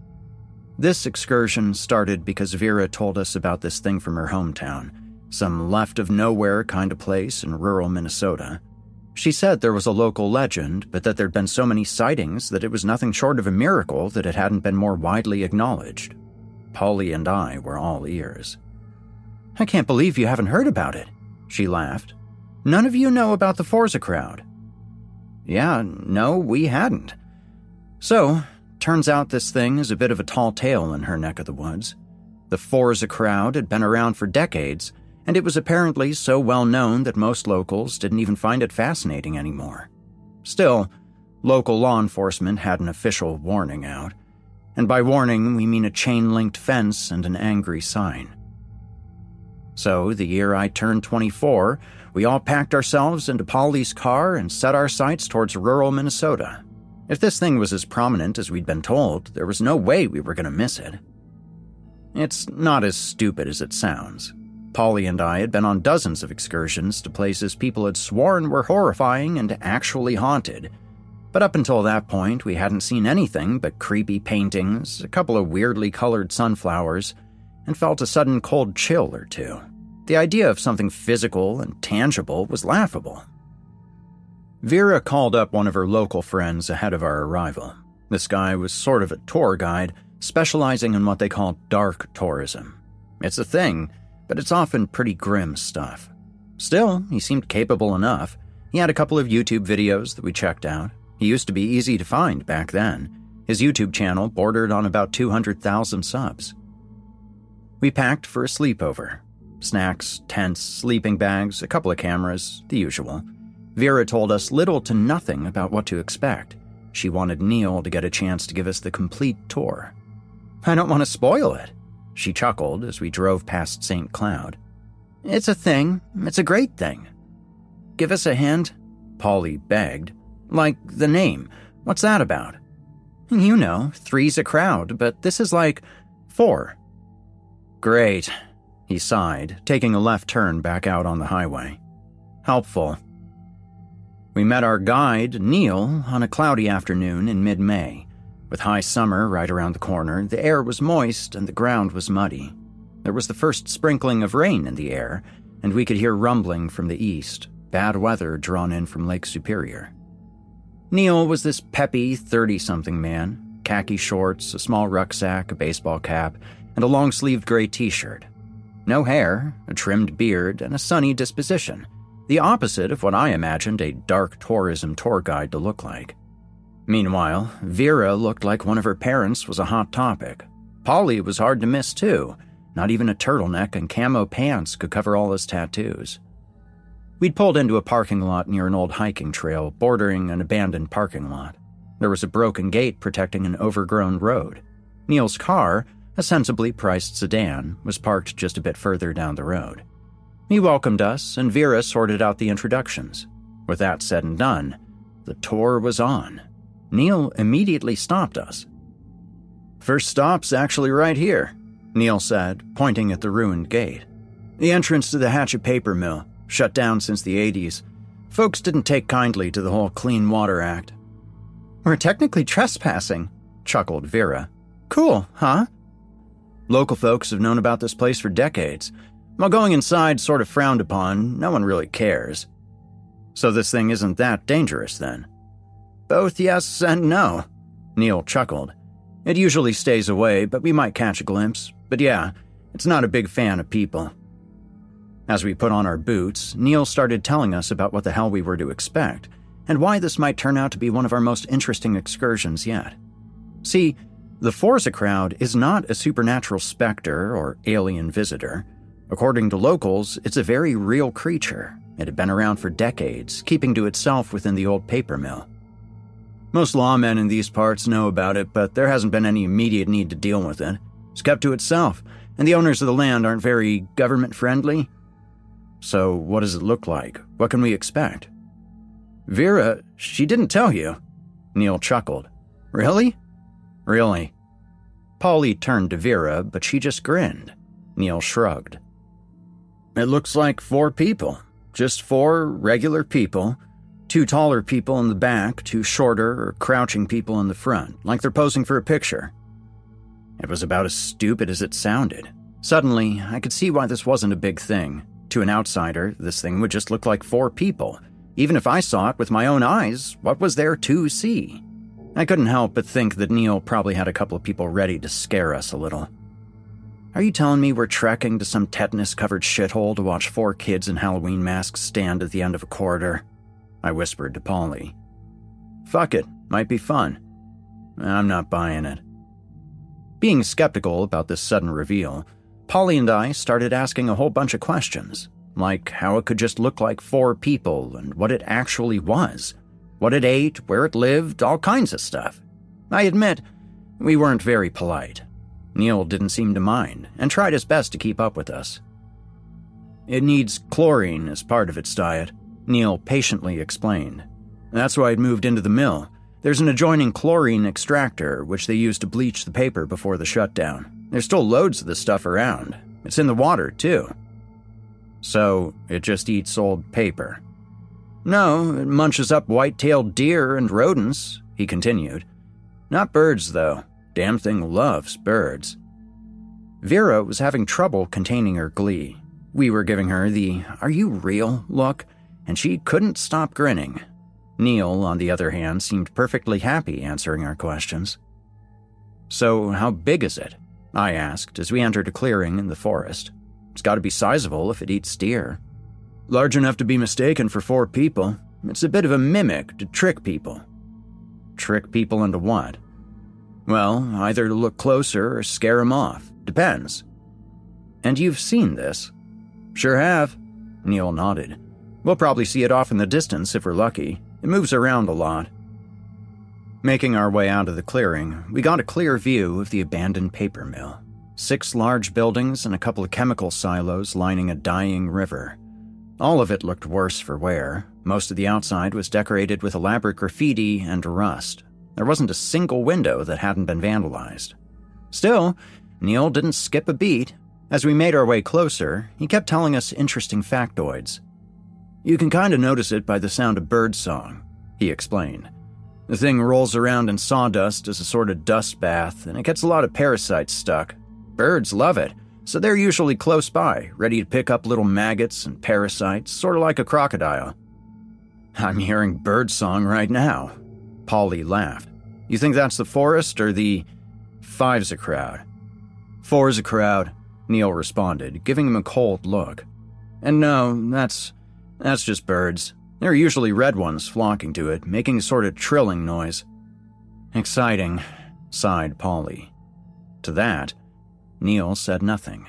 This excursion started because Vera told us about this thing from her hometown, some left-of-nowhere kind of place in rural Minnesota. She said there was a local legend, but that there'd been so many sightings that it was nothing short of a miracle that it hadn't been more widely acknowledged. Polly and I were all ears. "I can't believe you haven't heard about it," she laughed. "None of you know about the Forza crowd." Yeah, no, we hadn't. So, turns out this thing is a bit of a tall tale in her neck of the woods. The Forza crowd had been around for decades, and it was apparently so well known that most locals didn't even find it fascinating anymore. Still, local law enforcement had an official warning out, and by warning we mean a chain-linked fence and an angry sign. So, the year I turned 24, we all packed ourselves into Polly's car and set our sights towards rural Minnesota. If this thing was as prominent as we'd been told, there was no way we were going to miss it. It's not as stupid as it sounds. Polly and I had been on dozens of excursions to places people had sworn were horrifying and actually haunted. But up until that point, we hadn't seen anything but creepy paintings, a couple of weirdly colored sunflowers, and felt a sudden cold chill or two. The idea of something physical and tangible was laughable. Vera called up one of her local friends ahead of our arrival. This guy was sort of a tour guide, specializing in what they call dark tourism. It's a thing, but it's often pretty grim stuff. Still, he seemed capable enough. He had a couple of YouTube videos that we checked out. He used to be easy to find back then. His YouTube channel bordered on about 200,000 subs. We packed for a sleepover. Snacks, tents, sleeping bags, a couple of cameras, the usual. Vera told us little to nothing about what to expect. She wanted Neil to get a chance to give us the complete tour. "I don't want to spoil it," she chuckled as we drove past St. Cloud. "It's a thing. It's a great thing." "Give us a hint," Polly begged. "Like the name. What's that about?" "You know, 3's a crowd, but this is like 4. "Great," he sighed, taking a left turn back out on the highway. "Helpful." We met our guide, Neil, on a cloudy afternoon in mid-May. With high summer right around the corner, the air was moist and the ground was muddy. There was the first sprinkling of rain in the air, and we could hear rumbling from the east, bad weather drawn in from Lake Superior. Neil was this peppy 30-something man, khaki shorts, a small rucksack, a baseball cap, and a long-sleeved gray t-shirt. No hair, a trimmed beard, and a sunny disposition. The opposite of what I imagined a dark tourism tour guide to look like. Meanwhile, Vera looked like one of her parents was a hot topic. Polly was hard to miss, too. Not even a turtleneck and camo pants could cover all his tattoos. We'd pulled into a parking lot near an old hiking trail bordering an abandoned parking lot. There was a broken gate protecting an overgrown road. Neil's car, a sensibly priced sedan, was parked just a bit further down the road. He welcomed us, and Vera sorted out the introductions. With that said and done, the tour was on. Neil immediately stopped us. "First stop's actually right here," Neil said, pointing at the ruined gate. "The entrance to the Hatchet Paper Mill, shut down since the 80s. Folks didn't take kindly to the whole Clean Water Act. "We're technically trespassing," chuckled Vera. "Cool, huh?" Local folks have known about this place for decades. While going inside sort of frowned upon, no one really cares. So this thing isn't that dangerous then? Both yes and no, Neil chuckled. It usually stays away, but we might catch a glimpse. But yeah, it's not a big fan of people. As we put on our boots, Neil started telling us about what the hell we were to expect, and why this might turn out to be one of our most interesting excursions yet. See, the Forza crowd is not a supernatural specter or alien visitor. According to locals, it's a very real creature. It had been around for decades, keeping to itself within the old paper mill. Most lawmen in these parts know about it, but there hasn't been any immediate need to deal with it. It's kept to itself, and the owners of the land aren't very government-friendly. So what does it look like? What can we expect? Vera, she didn't tell you. Neil chuckled. Really? Really. Polly turned to Vera, but she just grinned. Neil shrugged. It looks like 4 people. Just 4 regular people. 2 taller people in the back, 2 shorter or crouching people in the front, like they're posing for a picture. It was about as stupid as it sounded. Suddenly, I could see why this wasn't a big thing. To an outsider, this thing would just look like 4 people. Even if I saw it with my own eyes, what was there to see? I couldn't help but think that Neil probably had a couple of people ready to scare us a little. Are you telling me we're trekking to some tetanus-covered shithole to watch 4 kids in Halloween masks stand at the end of a corridor? I whispered to Polly. Fuck it, might be fun. I'm not buying it. Being skeptical about this sudden reveal, Polly and I started asking a whole bunch of questions, like how it could just look like 4 people and what it actually was, what it ate, where it lived, all kinds of stuff. I admit, we weren't very polite. Neil didn't seem to mind and tried his best to keep up with us. It needs chlorine as part of its diet, Neil patiently explained. That's why it moved into the mill. There's an adjoining chlorine extractor, which they use to bleach the paper before the shutdown. There's still loads of this stuff around. It's in the water, too. So, it just eats old paper. No, it munches up white-tailed deer and rodents, he continued. Not birds, though. Damn thing loves birds. Vera was having trouble containing her glee. We were giving her the "are you real" look, and she couldn't stop grinning. Neil, on the other hand, seemed perfectly happy answering our questions. So, how big is it? I asked as we entered a clearing in the forest. It's got to be sizable if it eats deer. Large enough to be mistaken for 4 people. It's a bit of a mimic to trick people. Trick people into what? Well, either to look closer or scare 'em off. Depends. And you've seen this? Sure have. Neil nodded. We'll probably see it off in the distance if we're lucky. It moves around a lot. Making our way out of the clearing, we got a clear view of the abandoned paper mill. 6 large buildings and a couple of chemical silos lining a dying river. All of it looked worse for wear. Most of the outside was decorated with elaborate graffiti and rust. There wasn't a single window that hadn't been vandalized. Still, Neil didn't skip a beat. As we made our way closer, he kept telling us interesting factoids. You can kind of notice it by the sound of birdsong, he explained. The thing rolls around in sawdust as a sort of dust bath, and it gets a lot of parasites stuck. Birds love it, so they're usually close by, ready to pick up little maggots and parasites, sort of like a crocodile. I'm hearing birdsong right now. Polly laughed. You think that's the forest or the... 5's a crowd. 4's a crowd, Neil responded, giving him a cold look. And no, that's just birds. There are usually red ones flocking to it, making a sort of trilling noise. Exciting, sighed Polly. To that, Neil said nothing.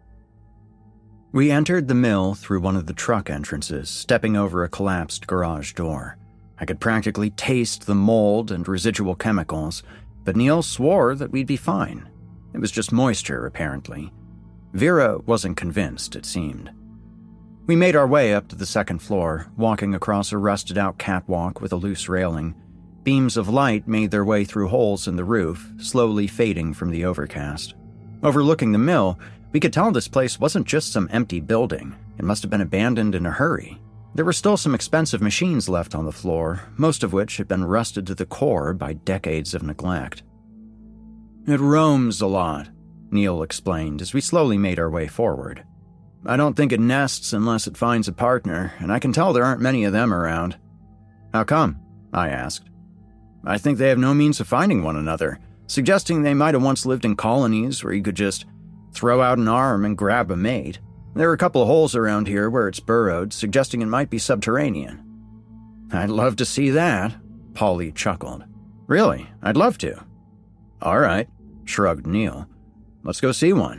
We entered the mill through one of the truck entrances, stepping over a collapsed garage door. I could practically taste the mold and residual chemicals, but Neil swore that we'd be fine. It was just moisture, apparently. Vera wasn't convinced, it seemed. We made our way up to the 2nd floor, walking across a rusted-out catwalk with a loose railing. Beams of light made their way through holes in the roof, slowly fading from the overcast. Overlooking the mill, we could tell this place wasn't just some empty building. It must have been abandoned in a hurry. There were still some expensive machines left on the floor, most of which had been rusted to the core by decades of neglect. "It roams a lot," Neil explained as we slowly made our way forward. "I don't think it nests unless it finds a partner, and I can tell there aren't many of them around." "How come?" I asked. "I think they have no means of finding one another, suggesting they might have once lived in colonies where you could just throw out an arm and grab a mate. There are a couple of holes around here where it's burrowed, suggesting it might be subterranean." "I'd love to see that," Polly chuckled. "Really, I'd love to." "All right," shrugged Neil. "Let's go see one."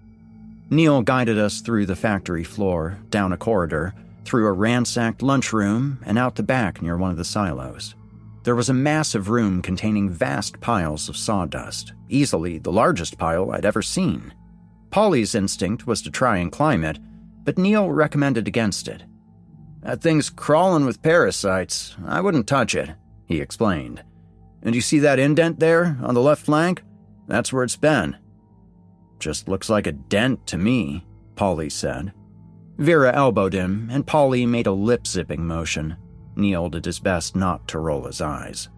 Neil guided us through the factory floor, down a corridor, through a ransacked lunchroom, and out the back near one of the silos. There was a massive room containing vast piles of sawdust, easily the largest pile I'd ever seen. Polly's instinct was to try and climb it, but Neil recommended against it. "That thing's crawling with parasites. I wouldn't touch it," he explained. "And you see that indent there, on the left flank? That's where it's been." "Just looks like a dent to me," Polly said. Vera elbowed him, and Polly made a lip-zipping motion. Neil did his best not to roll his eyes.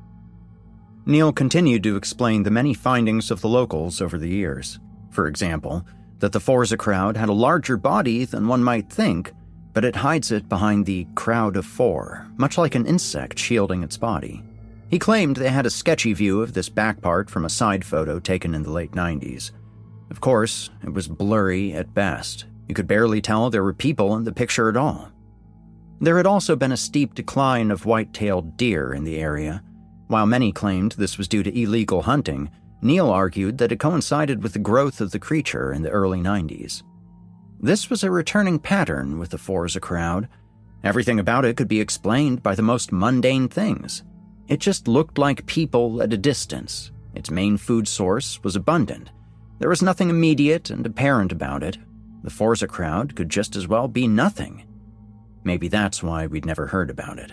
Neil continued to explain the many findings of the locals over the years. For example, that the Forza crowd had a larger body than one might think, but it hides it behind the crowd of four, much like an insect shielding its body. He claimed they had a sketchy view of this back part from a side photo taken in the late 90s. Of course, it was blurry at best. You could barely tell there were people in the picture at all. There had also been a steep decline of white-tailed deer in the area. While many claimed this was due to illegal hunting, Neil argued that it coincided with the growth of the creature in the early 90s. This was a returning pattern with the Forza crowd. Everything about it could be explained by the most mundane things. It just looked like people at a distance. Its main food source was abundant. There was nothing immediate and apparent about it. The Forza crowd could just as well be nothing. Maybe that's why we'd never heard about it.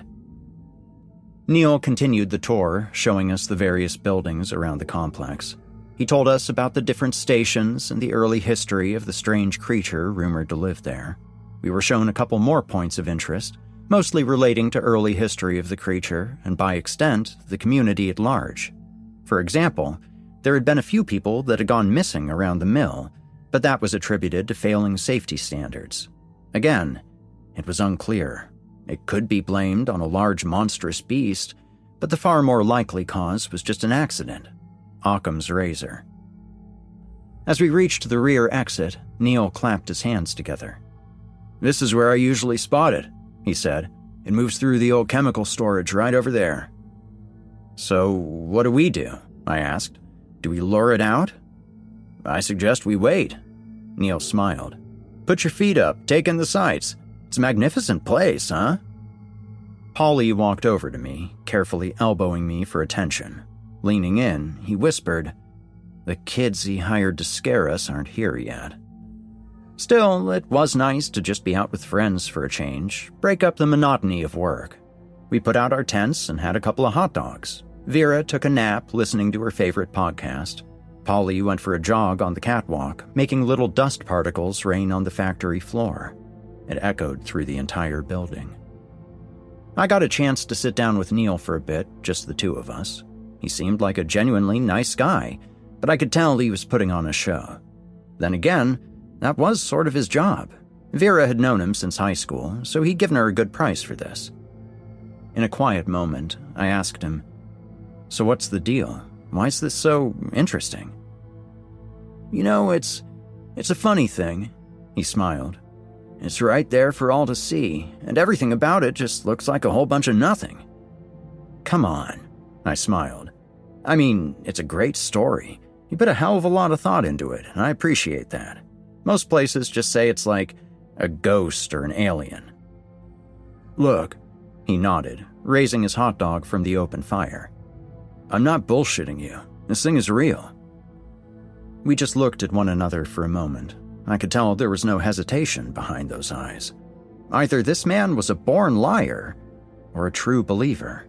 Neil continued the tour, showing us the various buildings around the complex. He told us about the different stations and the early history of the strange creature rumored to live there. We were shown a couple more points of interest, mostly relating to early history of the creature and, by extent, the community at large. For example, there had been a few people that had gone missing around the mill, but that was attributed to failing safety standards. Again, it was unclear. It could be blamed on a large monstrous beast, but the far more likely cause was just an accident. Occam's razor. As we reached the rear exit, Neil clapped his hands together. "This is where I usually spot it," he said. "It moves through the old chemical storage right over there." "So, what do we do?" I asked. "Do we lure it out?" "I suggest we wait." Neil smiled. "Put your feet up, take in the sights. It's a magnificent place, huh?" Polly walked over to me, carefully elbowing me for attention. Leaning in, he whispered, "The kids he hired to scare us aren't here yet." Still, it was nice to just be out with friends for a change, break up the monotony of work. We put out our tents and had a couple of hot dogs. Vera took a nap listening to her favorite podcast. Polly went for a jog on the catwalk, making little dust particles rain on the factory floor. It echoed through the entire building. I got a chance to sit down with Neil for a bit, just the two of us. He seemed like a genuinely nice guy, but I could tell he was putting on a show. Then again, that was sort of his job. Vera had known him since high school, so he'd given her a good price for this. In a quiet moment, I asked him, "So what's the deal? Why is this so interesting?" "You know, it's a funny thing," he smiled. "It's right there for all to see, and everything about it just looks like a whole bunch of nothing." "Come on," I smiled. "I mean, it's a great story. You put a hell of a lot of thought into it, and I appreciate that. Most places just say it's like a ghost or an alien." "Look," he nodded, raising his hot dog from the open fire. "I'm not bullshitting you. This thing is real." We just looked at one another for a moment. I could tell there was no hesitation behind those eyes. Either this man was a born liar or a true believer.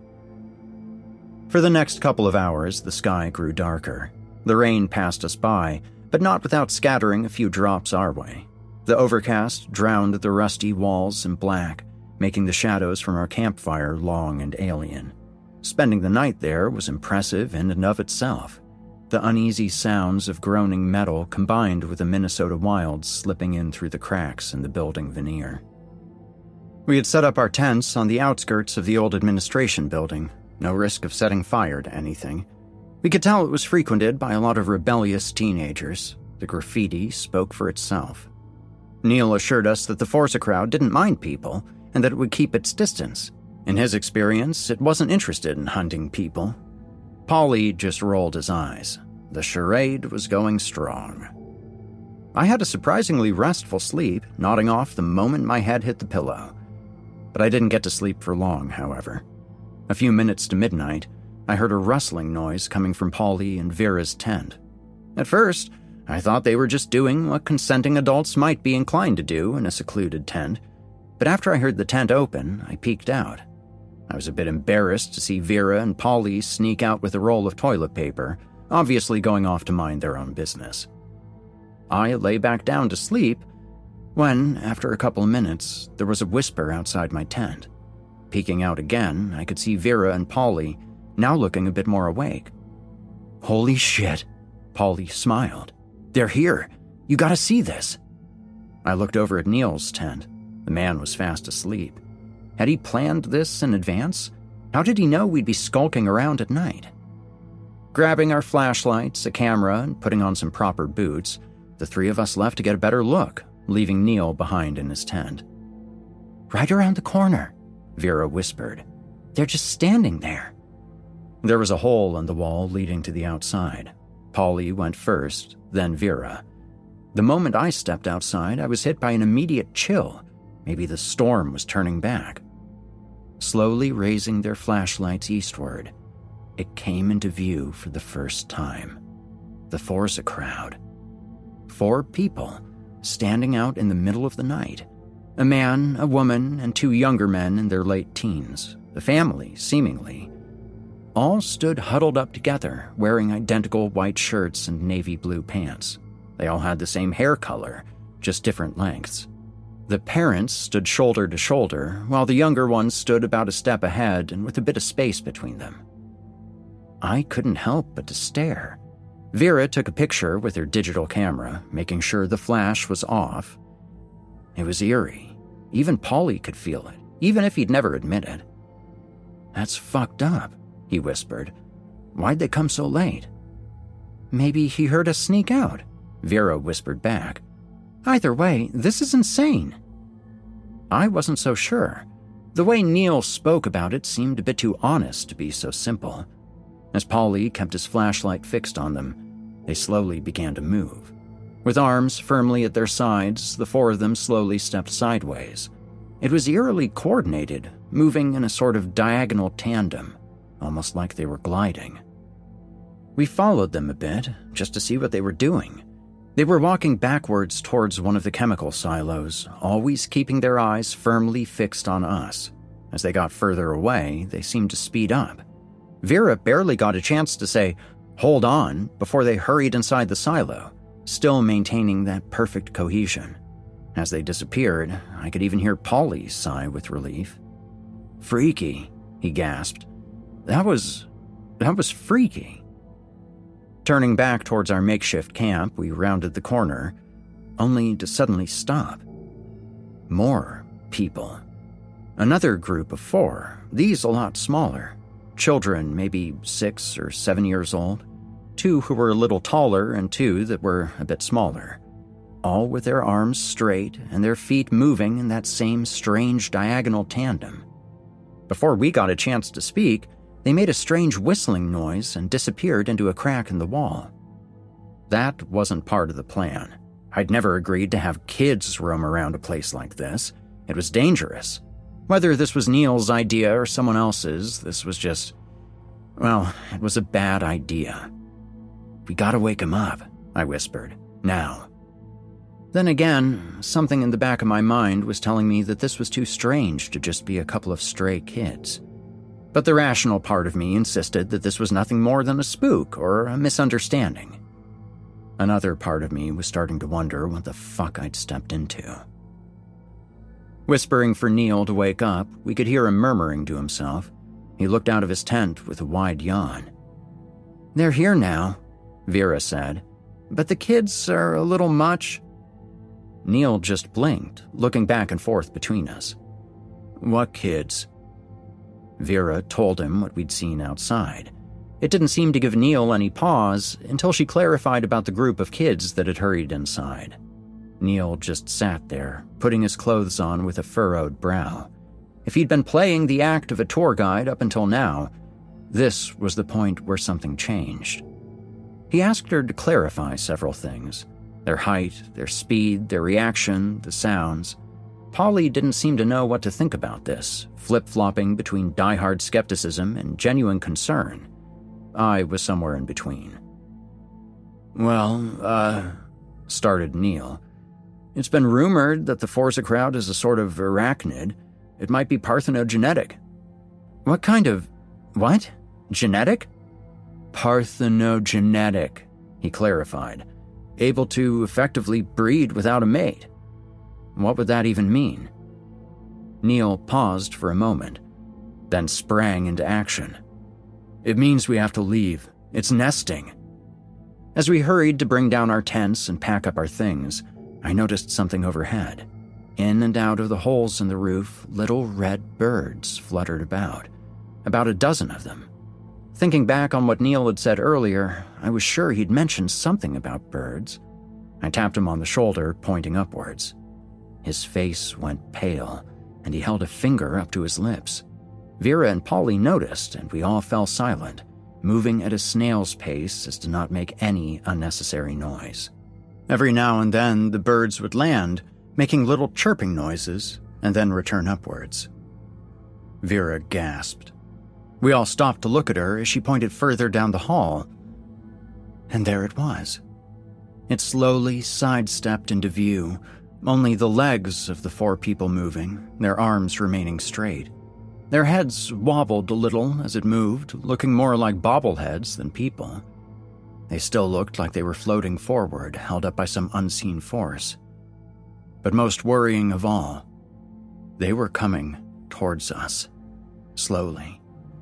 For the next couple of hours, the sky grew darker. The rain passed us by, but not without scattering a few drops our way. The overcast drowned the rusty walls in black, making the shadows from our campfire long and alien. Spending the night there was impressive in and of itself. The uneasy sounds of groaning metal combined with the Minnesota wilds slipping in through the cracks in the building veneer. We had set up our tents on the outskirts of the old administration building, no risk of setting fire to anything. We could tell it was frequented by a lot of rebellious teenagers. The graffiti spoke for itself. Neil assured us that the Forza crowd didn't mind people and that it would keep its distance. In his experience, it wasn't interested in hunting people. Paulie just rolled his eyes. The charade was going strong. I had a surprisingly restful sleep, nodding off the moment my head hit the pillow. But I didn't get to sleep for long, however. A few minutes to midnight, I heard a rustling noise coming from Paulie and Vera's tent. At first, I thought they were just doing what consenting adults might be inclined to do in a secluded tent, but after I heard the tent open, I peeked out. I was a bit embarrassed to see Vera and Paulie sneak out with a roll of toilet paper, obviously going off to mind their own business. I lay back down to sleep when, after a couple of minutes, there was a whisper outside my tent. Peeking out again, I could see Vera and Paulie, now looking a bit more awake. "Holy shit," Paulie smiled. "They're here. You gotta see this." I looked over at Neil's tent. The man was fast asleep. Had he planned this in advance? How did he know we'd be skulking around at night? Grabbing our flashlights, a camera, and putting on some proper boots, the three of us left to get a better look, leaving Neil behind in his tent. "Right around the corner," Vera whispered. "They're just standing there." There was a hole in the wall leading to the outside. Paulie went first, then Vera. The moment I stepped outside, I was hit by an immediate chill. Maybe the storm was turning back. Slowly raising their flashlights eastward, it came into view for the first time. The Forza crowd. 4 people, standing out in the middle of the night. A man, a woman, and 2 younger men in their late teens. The family, seemingly. All stood huddled up together, wearing identical white shirts and navy blue pants. They all had the same hair color, just different lengths. The parents stood shoulder to shoulder, while the younger ones stood about a step ahead and with a bit of space between them. I couldn't help but to stare. Vera took a picture with her digital camera, making sure the flash was off. It was eerie. Even Paulie could feel it, even if he'd never admit it. "That's fucked up," he whispered. "Why'd they come so late?" "Maybe he heard us sneak out," Vera whispered back. "Either way, this is insane." I wasn't so sure. The way Neil spoke about it seemed a bit too honest to be so simple. As Paulie kept his flashlight fixed on them, they slowly began to move. With arms firmly at their sides, the 4 of them slowly stepped sideways. It was eerily coordinated, moving in a sort of diagonal tandem, almost like they were gliding. We followed them a bit, just to see what they were doing. They were walking backwards towards one of the chemical silos, always keeping their eyes firmly fixed on us. As they got further away, they seemed to speed up. Vera barely got a chance to say, "Hold on," before they hurried inside the silo, still maintaining that perfect cohesion. As they disappeared, I could even hear Paulie sigh with relief. "Freaky," he gasped. That was freaky." Turning back towards our makeshift camp, we rounded the corner, only to suddenly stop. More people. Another group of 4, these a lot smaller. Children, maybe 6 or 7 years old. 2 who were a little taller and 2 that were a bit smaller. All with their arms straight and their feet moving in that same strange diagonal tandem. Before we got a chance to speak, they made a strange whistling noise and disappeared into a crack in the wall. That wasn't part of the plan. I'd never agreed to have kids roam around a place like this. It was dangerous. Whether this was Neil's idea or someone else's, this was just... well, it was a bad idea. "We gotta wake him up," I whispered. "Now." Then again, something in the back of my mind was telling me that this was too strange to just be a couple of stray kids. But the rational part of me insisted that this was nothing more than a spook or a misunderstanding. Another part of me was starting to wonder what the fuck I'd stepped into. Whispering for Neil to wake up, we could hear him murmuring to himself. He looked out of his tent with a wide yawn. "They're here now," Vera said, "but the kids are a little much." Neil just blinked, looking back and forth between us. "What kids?" Vera told him what we'd seen outside. It didn't seem to give Neil any pause until she clarified about the group of kids that had hurried inside. Neil just sat there, putting his clothes on with a furrowed brow. If he'd been playing the act of a tour guide up until now, this was the point where something changed. He asked her to clarify several things: their height, their speed, their reaction, the sounds. Polly didn't seem to know what to think about this, flip-flopping between diehard skepticism and genuine concern. I was somewhere in between. "Well, started Neil. "It's been rumored that the Forza crowd is a sort of arachnid. It might be parthenogenetic." "What kind of... what? Genetic?" "Parthenogenetic," he clarified. "Able to effectively breed without a mate." What would that even mean? Neil paused for a moment, then sprang into action. "It means we have to leave. It's nesting." As we hurried to bring down our tents and pack up our things, I noticed something overhead. In and out of the holes in the roof, little red birds fluttered about a dozen of them. Thinking back on what Neil had said earlier, I was sure he'd mentioned something about birds. I tapped him on the shoulder, pointing upwards. His face went pale, and he held a finger up to his lips. Vera and Polly noticed, and we all fell silent, moving at a snail's pace as to not make any unnecessary noise. Every now and then, the birds would land, making little chirping noises, and then return upwards. Vera gasped. We all stopped to look at her as she pointed further down the hall. And there it was. It slowly sidestepped into view, only the legs of the four people moving, their arms remaining straight. Their heads wobbled a little as it moved, looking more like bobbleheads than people. They still looked like they were floating forward, held up by some unseen force. But most worrying of all, they were coming towards us, slowly.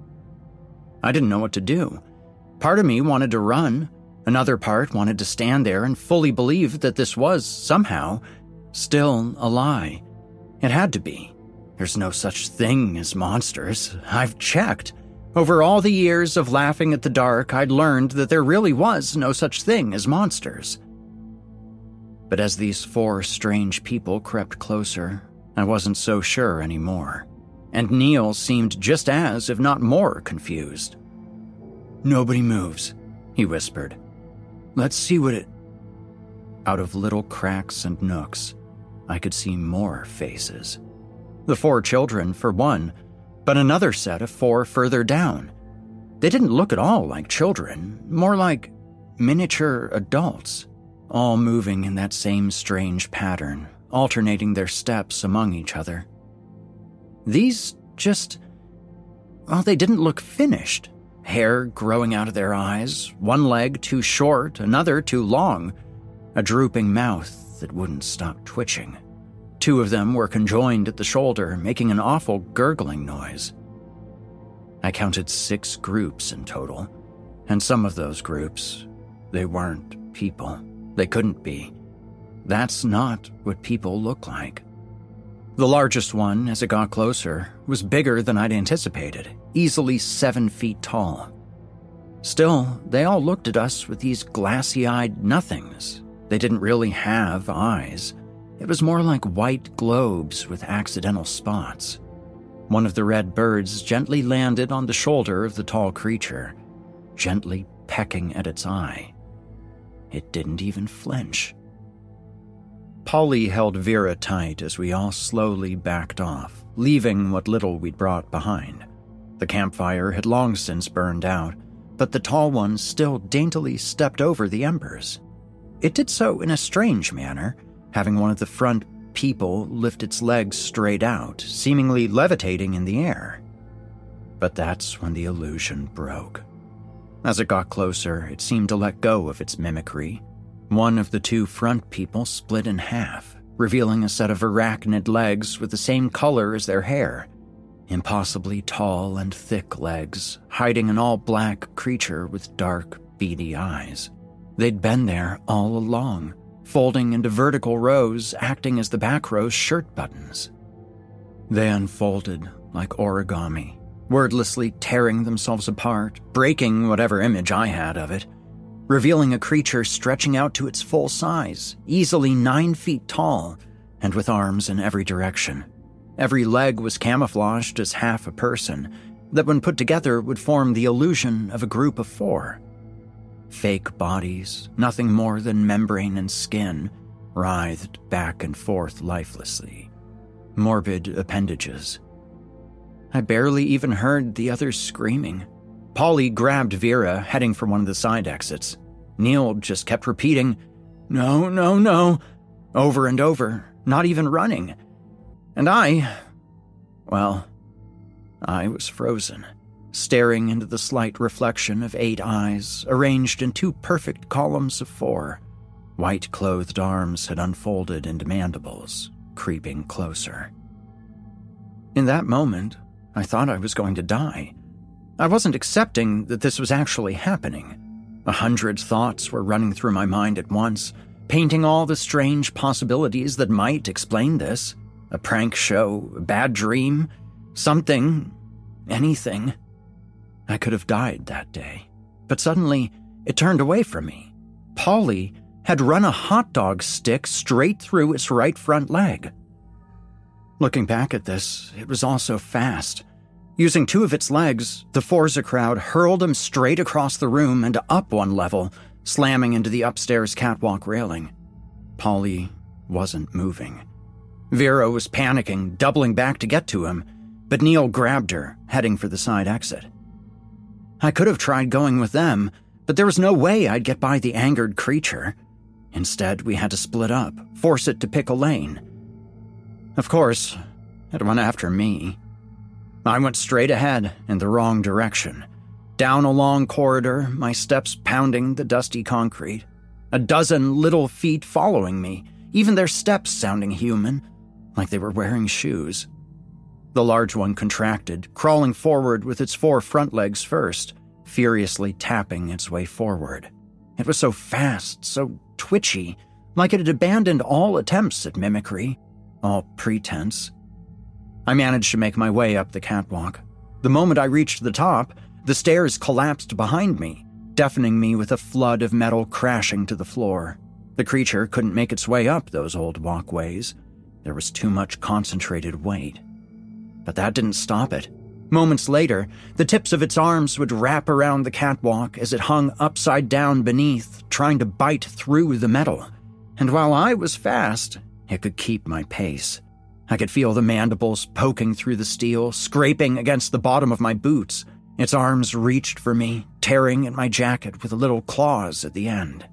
I didn't know what to do. Part of me wanted to run. Another part wanted to stand there and fully believe that this was, somehow, still a lie. It had to be. There's no such thing as monsters. I've checked. Over all the years of laughing at the dark, I'd learned that there really was no such thing as monsters. But as these four strange people crept closer, I wasn't so sure anymore. And Neil seemed just as, if not more, confused. "Nobody moves," he whispered. "Let's see what it..." Out of little cracks and nooks, I could see more faces. The four children, for one, but another set of four further down. They didn't look at all like children, more like miniature adults, all moving in that same strange pattern, alternating their steps among each other. These they didn't look finished. Hair growing out of their eyes, one leg too short, another too long, a drooping mouth that wouldn't stop twitching. Two of them were conjoined at the shoulder, making an awful gurgling noise. I counted 6 groups in total, and some of those groups, they weren't people. They couldn't be. That's not what people look like. The largest one, as it got closer, was bigger than I'd anticipated, easily 7 feet tall. Still, they all looked at us with these glassy-eyed nothings. They didn't really have eyes. It was more like white globes with accidental spots. One of the red birds gently landed on the shoulder of the tall creature, gently pecking at its eye. It didn't even flinch. Polly held Vera tight as we all slowly backed off, leaving what little we'd brought behind. The campfire had long since burned out, but the tall one still daintily stepped over the embers. It did so in a strange manner, having one of the front people lift its legs straight out, seemingly levitating in the air. But that's when the illusion broke. As it got closer, it seemed to let go of its mimicry. One of the 2 front people split in half, revealing a set of arachnid legs with the same color as their hair. Impossibly tall and thick legs, hiding an all-black creature with dark, beady eyes. They'd been there all along, folding into vertical rows, acting as the back row's shirt buttons. They unfolded like origami, wordlessly tearing themselves apart, breaking whatever image I had of it, revealing a creature stretching out to its full size, easily 9 feet tall, and with arms in every direction. Every leg was camouflaged as half a person, that when put together would form the illusion of a group of 4. Fake bodies, nothing more than membrane and skin, writhed back and forth lifelessly. Morbid appendages. I barely even heard the others screaming. Polly grabbed Vera, heading for one of the side exits. Neil just kept repeating, "No, no, no," over and over, not even running. And I was frozen, staring into the slight reflection of 8 eyes, arranged in 2 perfect columns of 4. White-clothed arms had unfolded into mandibles, creeping closer. In that moment, I thought I was going to die. I wasn't accepting that this was actually happening. 100 thoughts were running through my mind at once, painting all the strange possibilities that might explain this. A prank show, a bad dream, something, anything. I could have died that day, but suddenly it turned away from me. Polly had run a hot dog stick straight through its right front leg. Looking back at this, it was all so fast. Using 2 of its legs, the Forza crowd hurled him straight across the room and up 1 level, slamming into the upstairs catwalk railing. Polly wasn't moving. Vera was panicking, doubling back to get to him, but Neil grabbed her, heading for the side exit. I could have tried going with them, but there was no way I'd get by the angered creature. Instead, we had to split up, force it to pick a lane. Of course, it went after me. I went straight ahead in the wrong direction, down a long corridor, my steps pounding the dusty concrete. A dozen little feet following me, even their steps sounding human, like they were wearing shoes. The large one contracted, crawling forward with its 4 front legs first, furiously tapping its way forward. It was so fast, so twitchy, like it had abandoned all attempts at mimicry, all pretense. I managed to make my way up the catwalk. The moment I reached the top, the stairs collapsed behind me, deafening me with a flood of metal crashing to the floor. The creature couldn't make its way up those old walkways. There was too much concentrated weight. But that didn't stop it. Moments later, the tips of its arms would wrap around the catwalk as it hung upside down beneath, trying to bite through the metal. And while I was fast, it could keep my pace. I could feel the mandibles poking through the steel, scraping against the bottom of my boots. Its arms reached for me, tearing at my jacket with little claws at the end.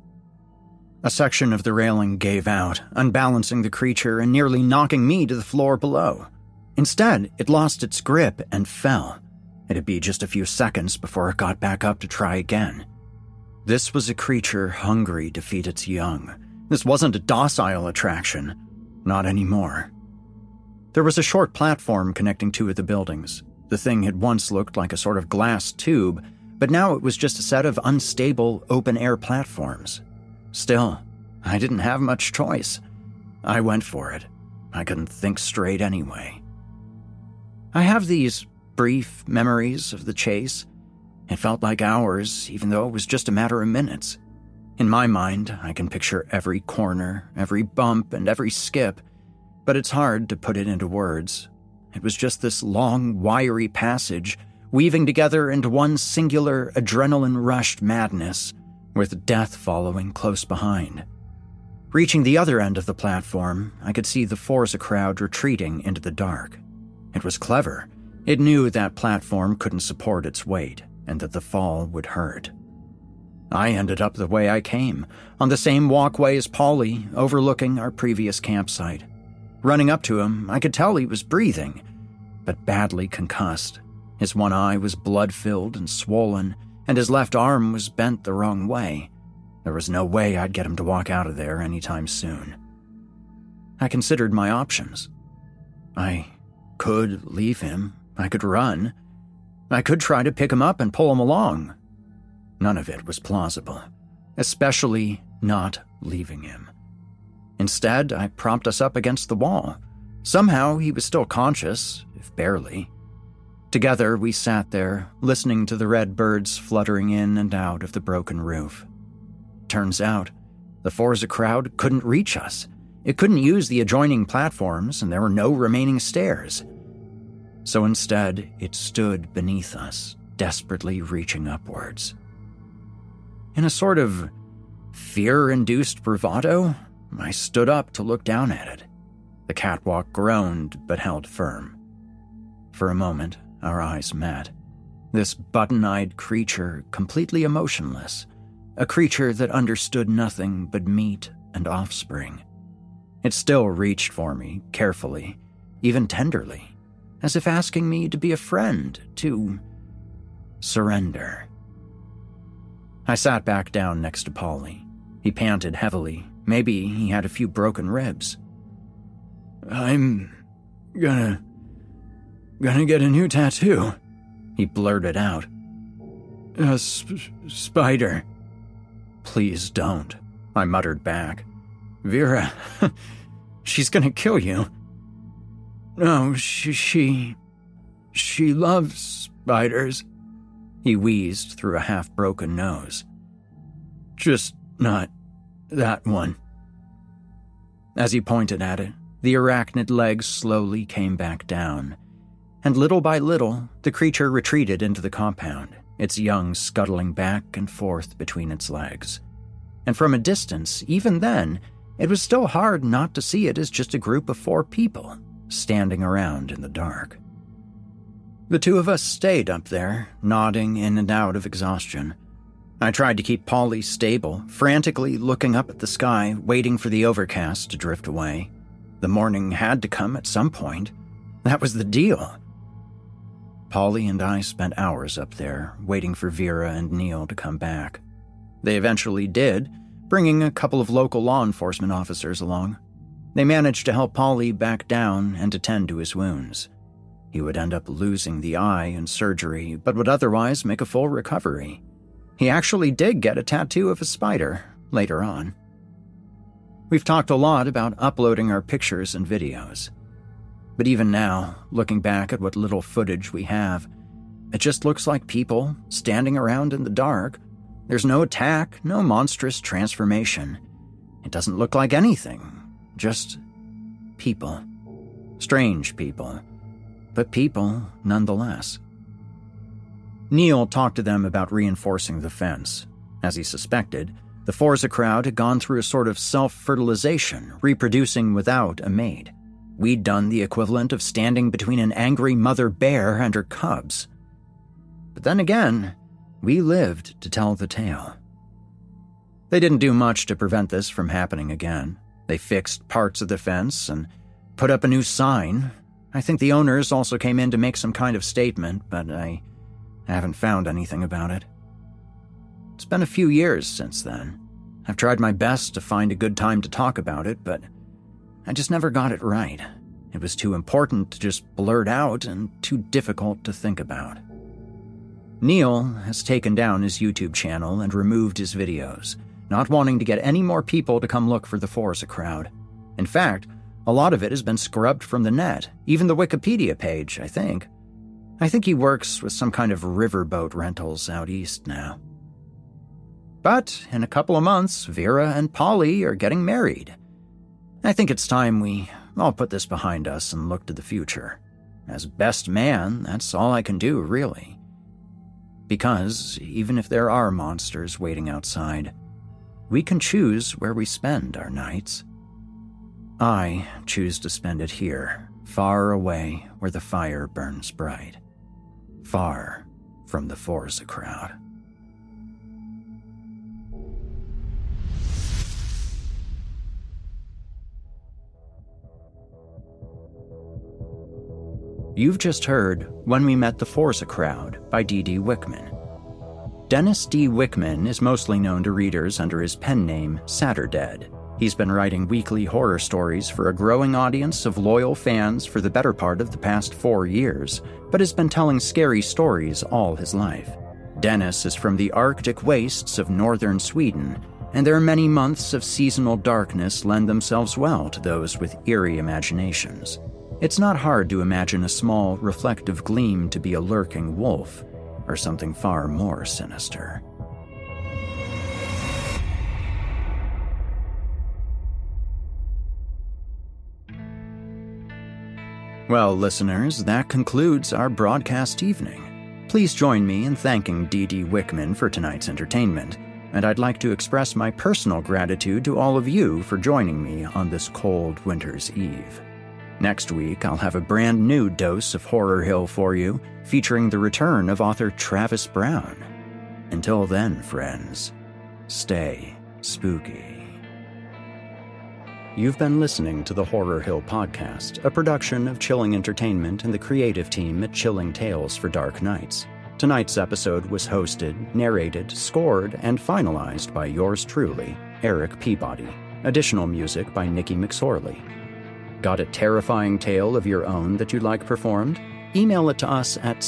A section of the railing gave out, unbalancing the creature and nearly knocking me to the floor below. Instead, it lost its grip and fell. It'd be just a few seconds before it got back up to try again. This was a creature hungry to feed its young. This wasn't a docile attraction. Not anymore. There was a short platform connecting 2 of the buildings. The thing had once looked like a sort of glass tube, but now it was just a set of unstable, open-air platforms. Still, I didn't have much choice. I went for it. I couldn't think straight anyway. I have these brief memories of the chase. It felt like hours, even though it was just a matter of minutes. In my mind, I can picture every corner, every bump, and every skip, but it's hard to put it into words. It was just this long, wiry passage, weaving together into one singular, adrenaline-rushed madness, with death following close behind. Reaching the other end of the platform, I could see the Forza crowd retreating into the dark. It was clever. It knew that platform couldn't support its weight, and that the fall would hurt. I ended up the way I came, on the same walkway as Polly, overlooking our previous campsite. Running up to him, I could tell he was breathing, but badly concussed. His one eye was blood-filled and swollen, and his left arm was bent the wrong way. There was no way I'd get him to walk out of there anytime soon. I considered my options. I could leave him. I could run. I could try to pick him up and pull him along. None of it was plausible, especially not leaving him. Instead, I propped us up against the wall. Somehow, he was still conscious, if barely. Together, we sat there, listening to the red birds fluttering in and out of the broken roof. Turns out, the Forza crowd couldn't reach us. It couldn't use the adjoining platforms, and there were no remaining stairs. So instead, it stood beneath us, desperately reaching upwards. In a sort of fear-induced bravado, I stood up to look down at it. The catwalk groaned but held firm. For a moment, our eyes met. This button-eyed creature, completely emotionless, a creature that understood nothing but meat and offspring. It still reached for me, carefully, even tenderly, as if asking me to be a friend, to surrender. I sat back down next to Polly. He panted heavily. Maybe he had a few broken ribs. "I'm gonna get a new tattoo," he blurted out. "A spider." "Please don't," I muttered back. "Vera, she's gonna kill you." "No, she loves spiders," he wheezed through a half-broken nose. "Just not that one." As he pointed at it, the arachnid legs slowly came back down, and little by little, the creature retreated into the compound, its young scuttling back and forth between its legs. And from a distance, even then, it was still hard not to see it as just a group of 4 people, standing around in the dark. The 2 of us stayed up there, nodding in and out of exhaustion. I tried to keep Polly stable, frantically looking up at the sky, waiting for the overcast to drift away. The morning had to come at some point. That was the deal. Polly and I spent hours up there, waiting for Vera and Neil to come back. They eventually did, bringing a couple of local law enforcement officers along. They managed to help Polly back down and attend to his wounds. He would end up losing the eye in surgery, but would otherwise make a full recovery. He actually did get a tattoo of a spider later on. We've talked a lot about uploading our pictures and videos. But even now, looking back at what little footage we have, it just looks like people standing around in the dark. There's no attack, no monstrous transformation. It doesn't look like anything, just people. Strange people, but people nonetheless. Neil talked to them about reinforcing the fence. As he suspected, the Forza crowd had gone through a sort of self-fertilization, reproducing without a mate. We'd done the equivalent of standing between an angry mother bear and her cubs. But then again, we lived to tell the tale. They didn't do much to prevent this from happening again. They fixed parts of the fence and put up a new sign. I think the owners also came in to make some kind of statement, but I haven't found anything about it. It's been a few years since then. I've tried my best to find a good time to talk about it, but I just never got it right. It was too important to just blurt out and too difficult to think about. Neil has taken down his YouTube channel and removed his videos, not wanting to get any more people to come look for the Forza crowd. In fact, a lot of it has been scrubbed from the net, even the Wikipedia page, I think. I think he works with some kind of riverboat rentals out east now. But in a couple of months, Vera and Polly are getting married. I think it's time we all put this behind us and look to the future. As best man, that's all I can do, really. Because even if there are monsters waiting outside, we can choose where we spend our nights. I choose to spend it here, far away where the fire burns bright. Far from the Forza crowd. You've just heard When We Met the Forza Crowd by D.D. Wickman. Dennis D. Wickman is mostly known to readers under his pen name Satterdead. He's been writing weekly horror stories for a growing audience of loyal fans for the better part of the past 4 years, but has been telling scary stories all his life. Dennis is from the Arctic wastes of northern Sweden, and their many months of seasonal darkness lend themselves well to those with eerie imaginations. It's not hard to imagine a small, reflective gleam to be a lurking wolf, or something far more sinister. Well, listeners, that concludes our broadcast evening. Please join me in thanking D.D. Wickman for tonight's entertainment, and I'd like to express my personal gratitude to all of you for joining me on this cold winter's eve. Next week, I'll have a brand new dose of Horror Hill for you, featuring the return of author Travis Brown. Until then, friends, stay spooky. You've been listening to the Horror Hill Podcast, a production of Chilling Entertainment and the creative team at Chilling Tales for Dark Nights. Tonight's episode was hosted, narrated, scored, and finalized by yours truly, Eric Peabody. Additional music by Nikki McSorley. Got a terrifying tale of your own that you'd like performed? Email it to us at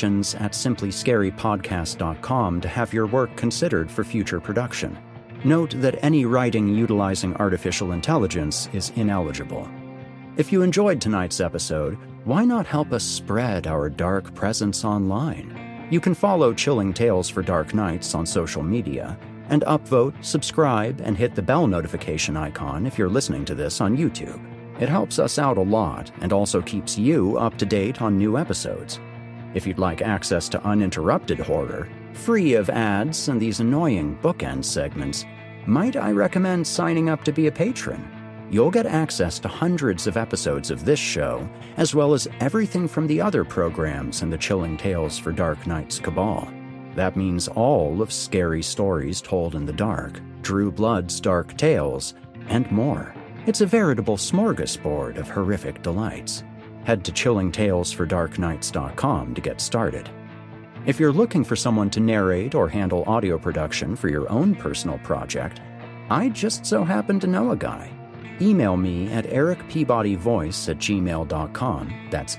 submissions@simplyscarypodcast.com to have your work considered for future production. Note that any writing utilizing artificial intelligence is ineligible. If you enjoyed tonight's episode, why not help us spread our dark presence online? You can follow Chilling Tales for Dark Nights on social media, and upvote, subscribe, and hit the bell notification icon if you're listening to this on YouTube. It helps us out a lot and also keeps you up to date on new episodes. If you'd like access to uninterrupted horror, free of ads and these annoying bookend segments, might I recommend signing up to be a patron? You'll get access to hundreds of episodes of this show, as well as everything from the other programs in the Chilling Tales for Dark Nights cabal. That means all of Scary Stories Told in the Dark, Drew Blood's Dark Tales, and more. It's a veritable smorgasbord of horrific delights. Head to chillingtalesfordarknights.com to get started. If you're looking for someone to narrate or handle audio production for your own personal project, I just so happen to know a guy. Email me at ericpeabodyvoice@gmail.com. That's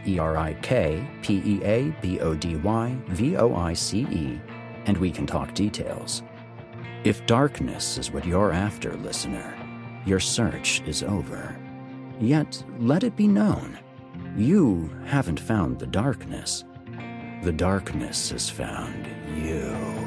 ErikPeabodyvoice, and we can talk details. If darkness is what you're after, listener, your search is over. Yet, let it be known, you haven't found the darkness. The darkness has found you.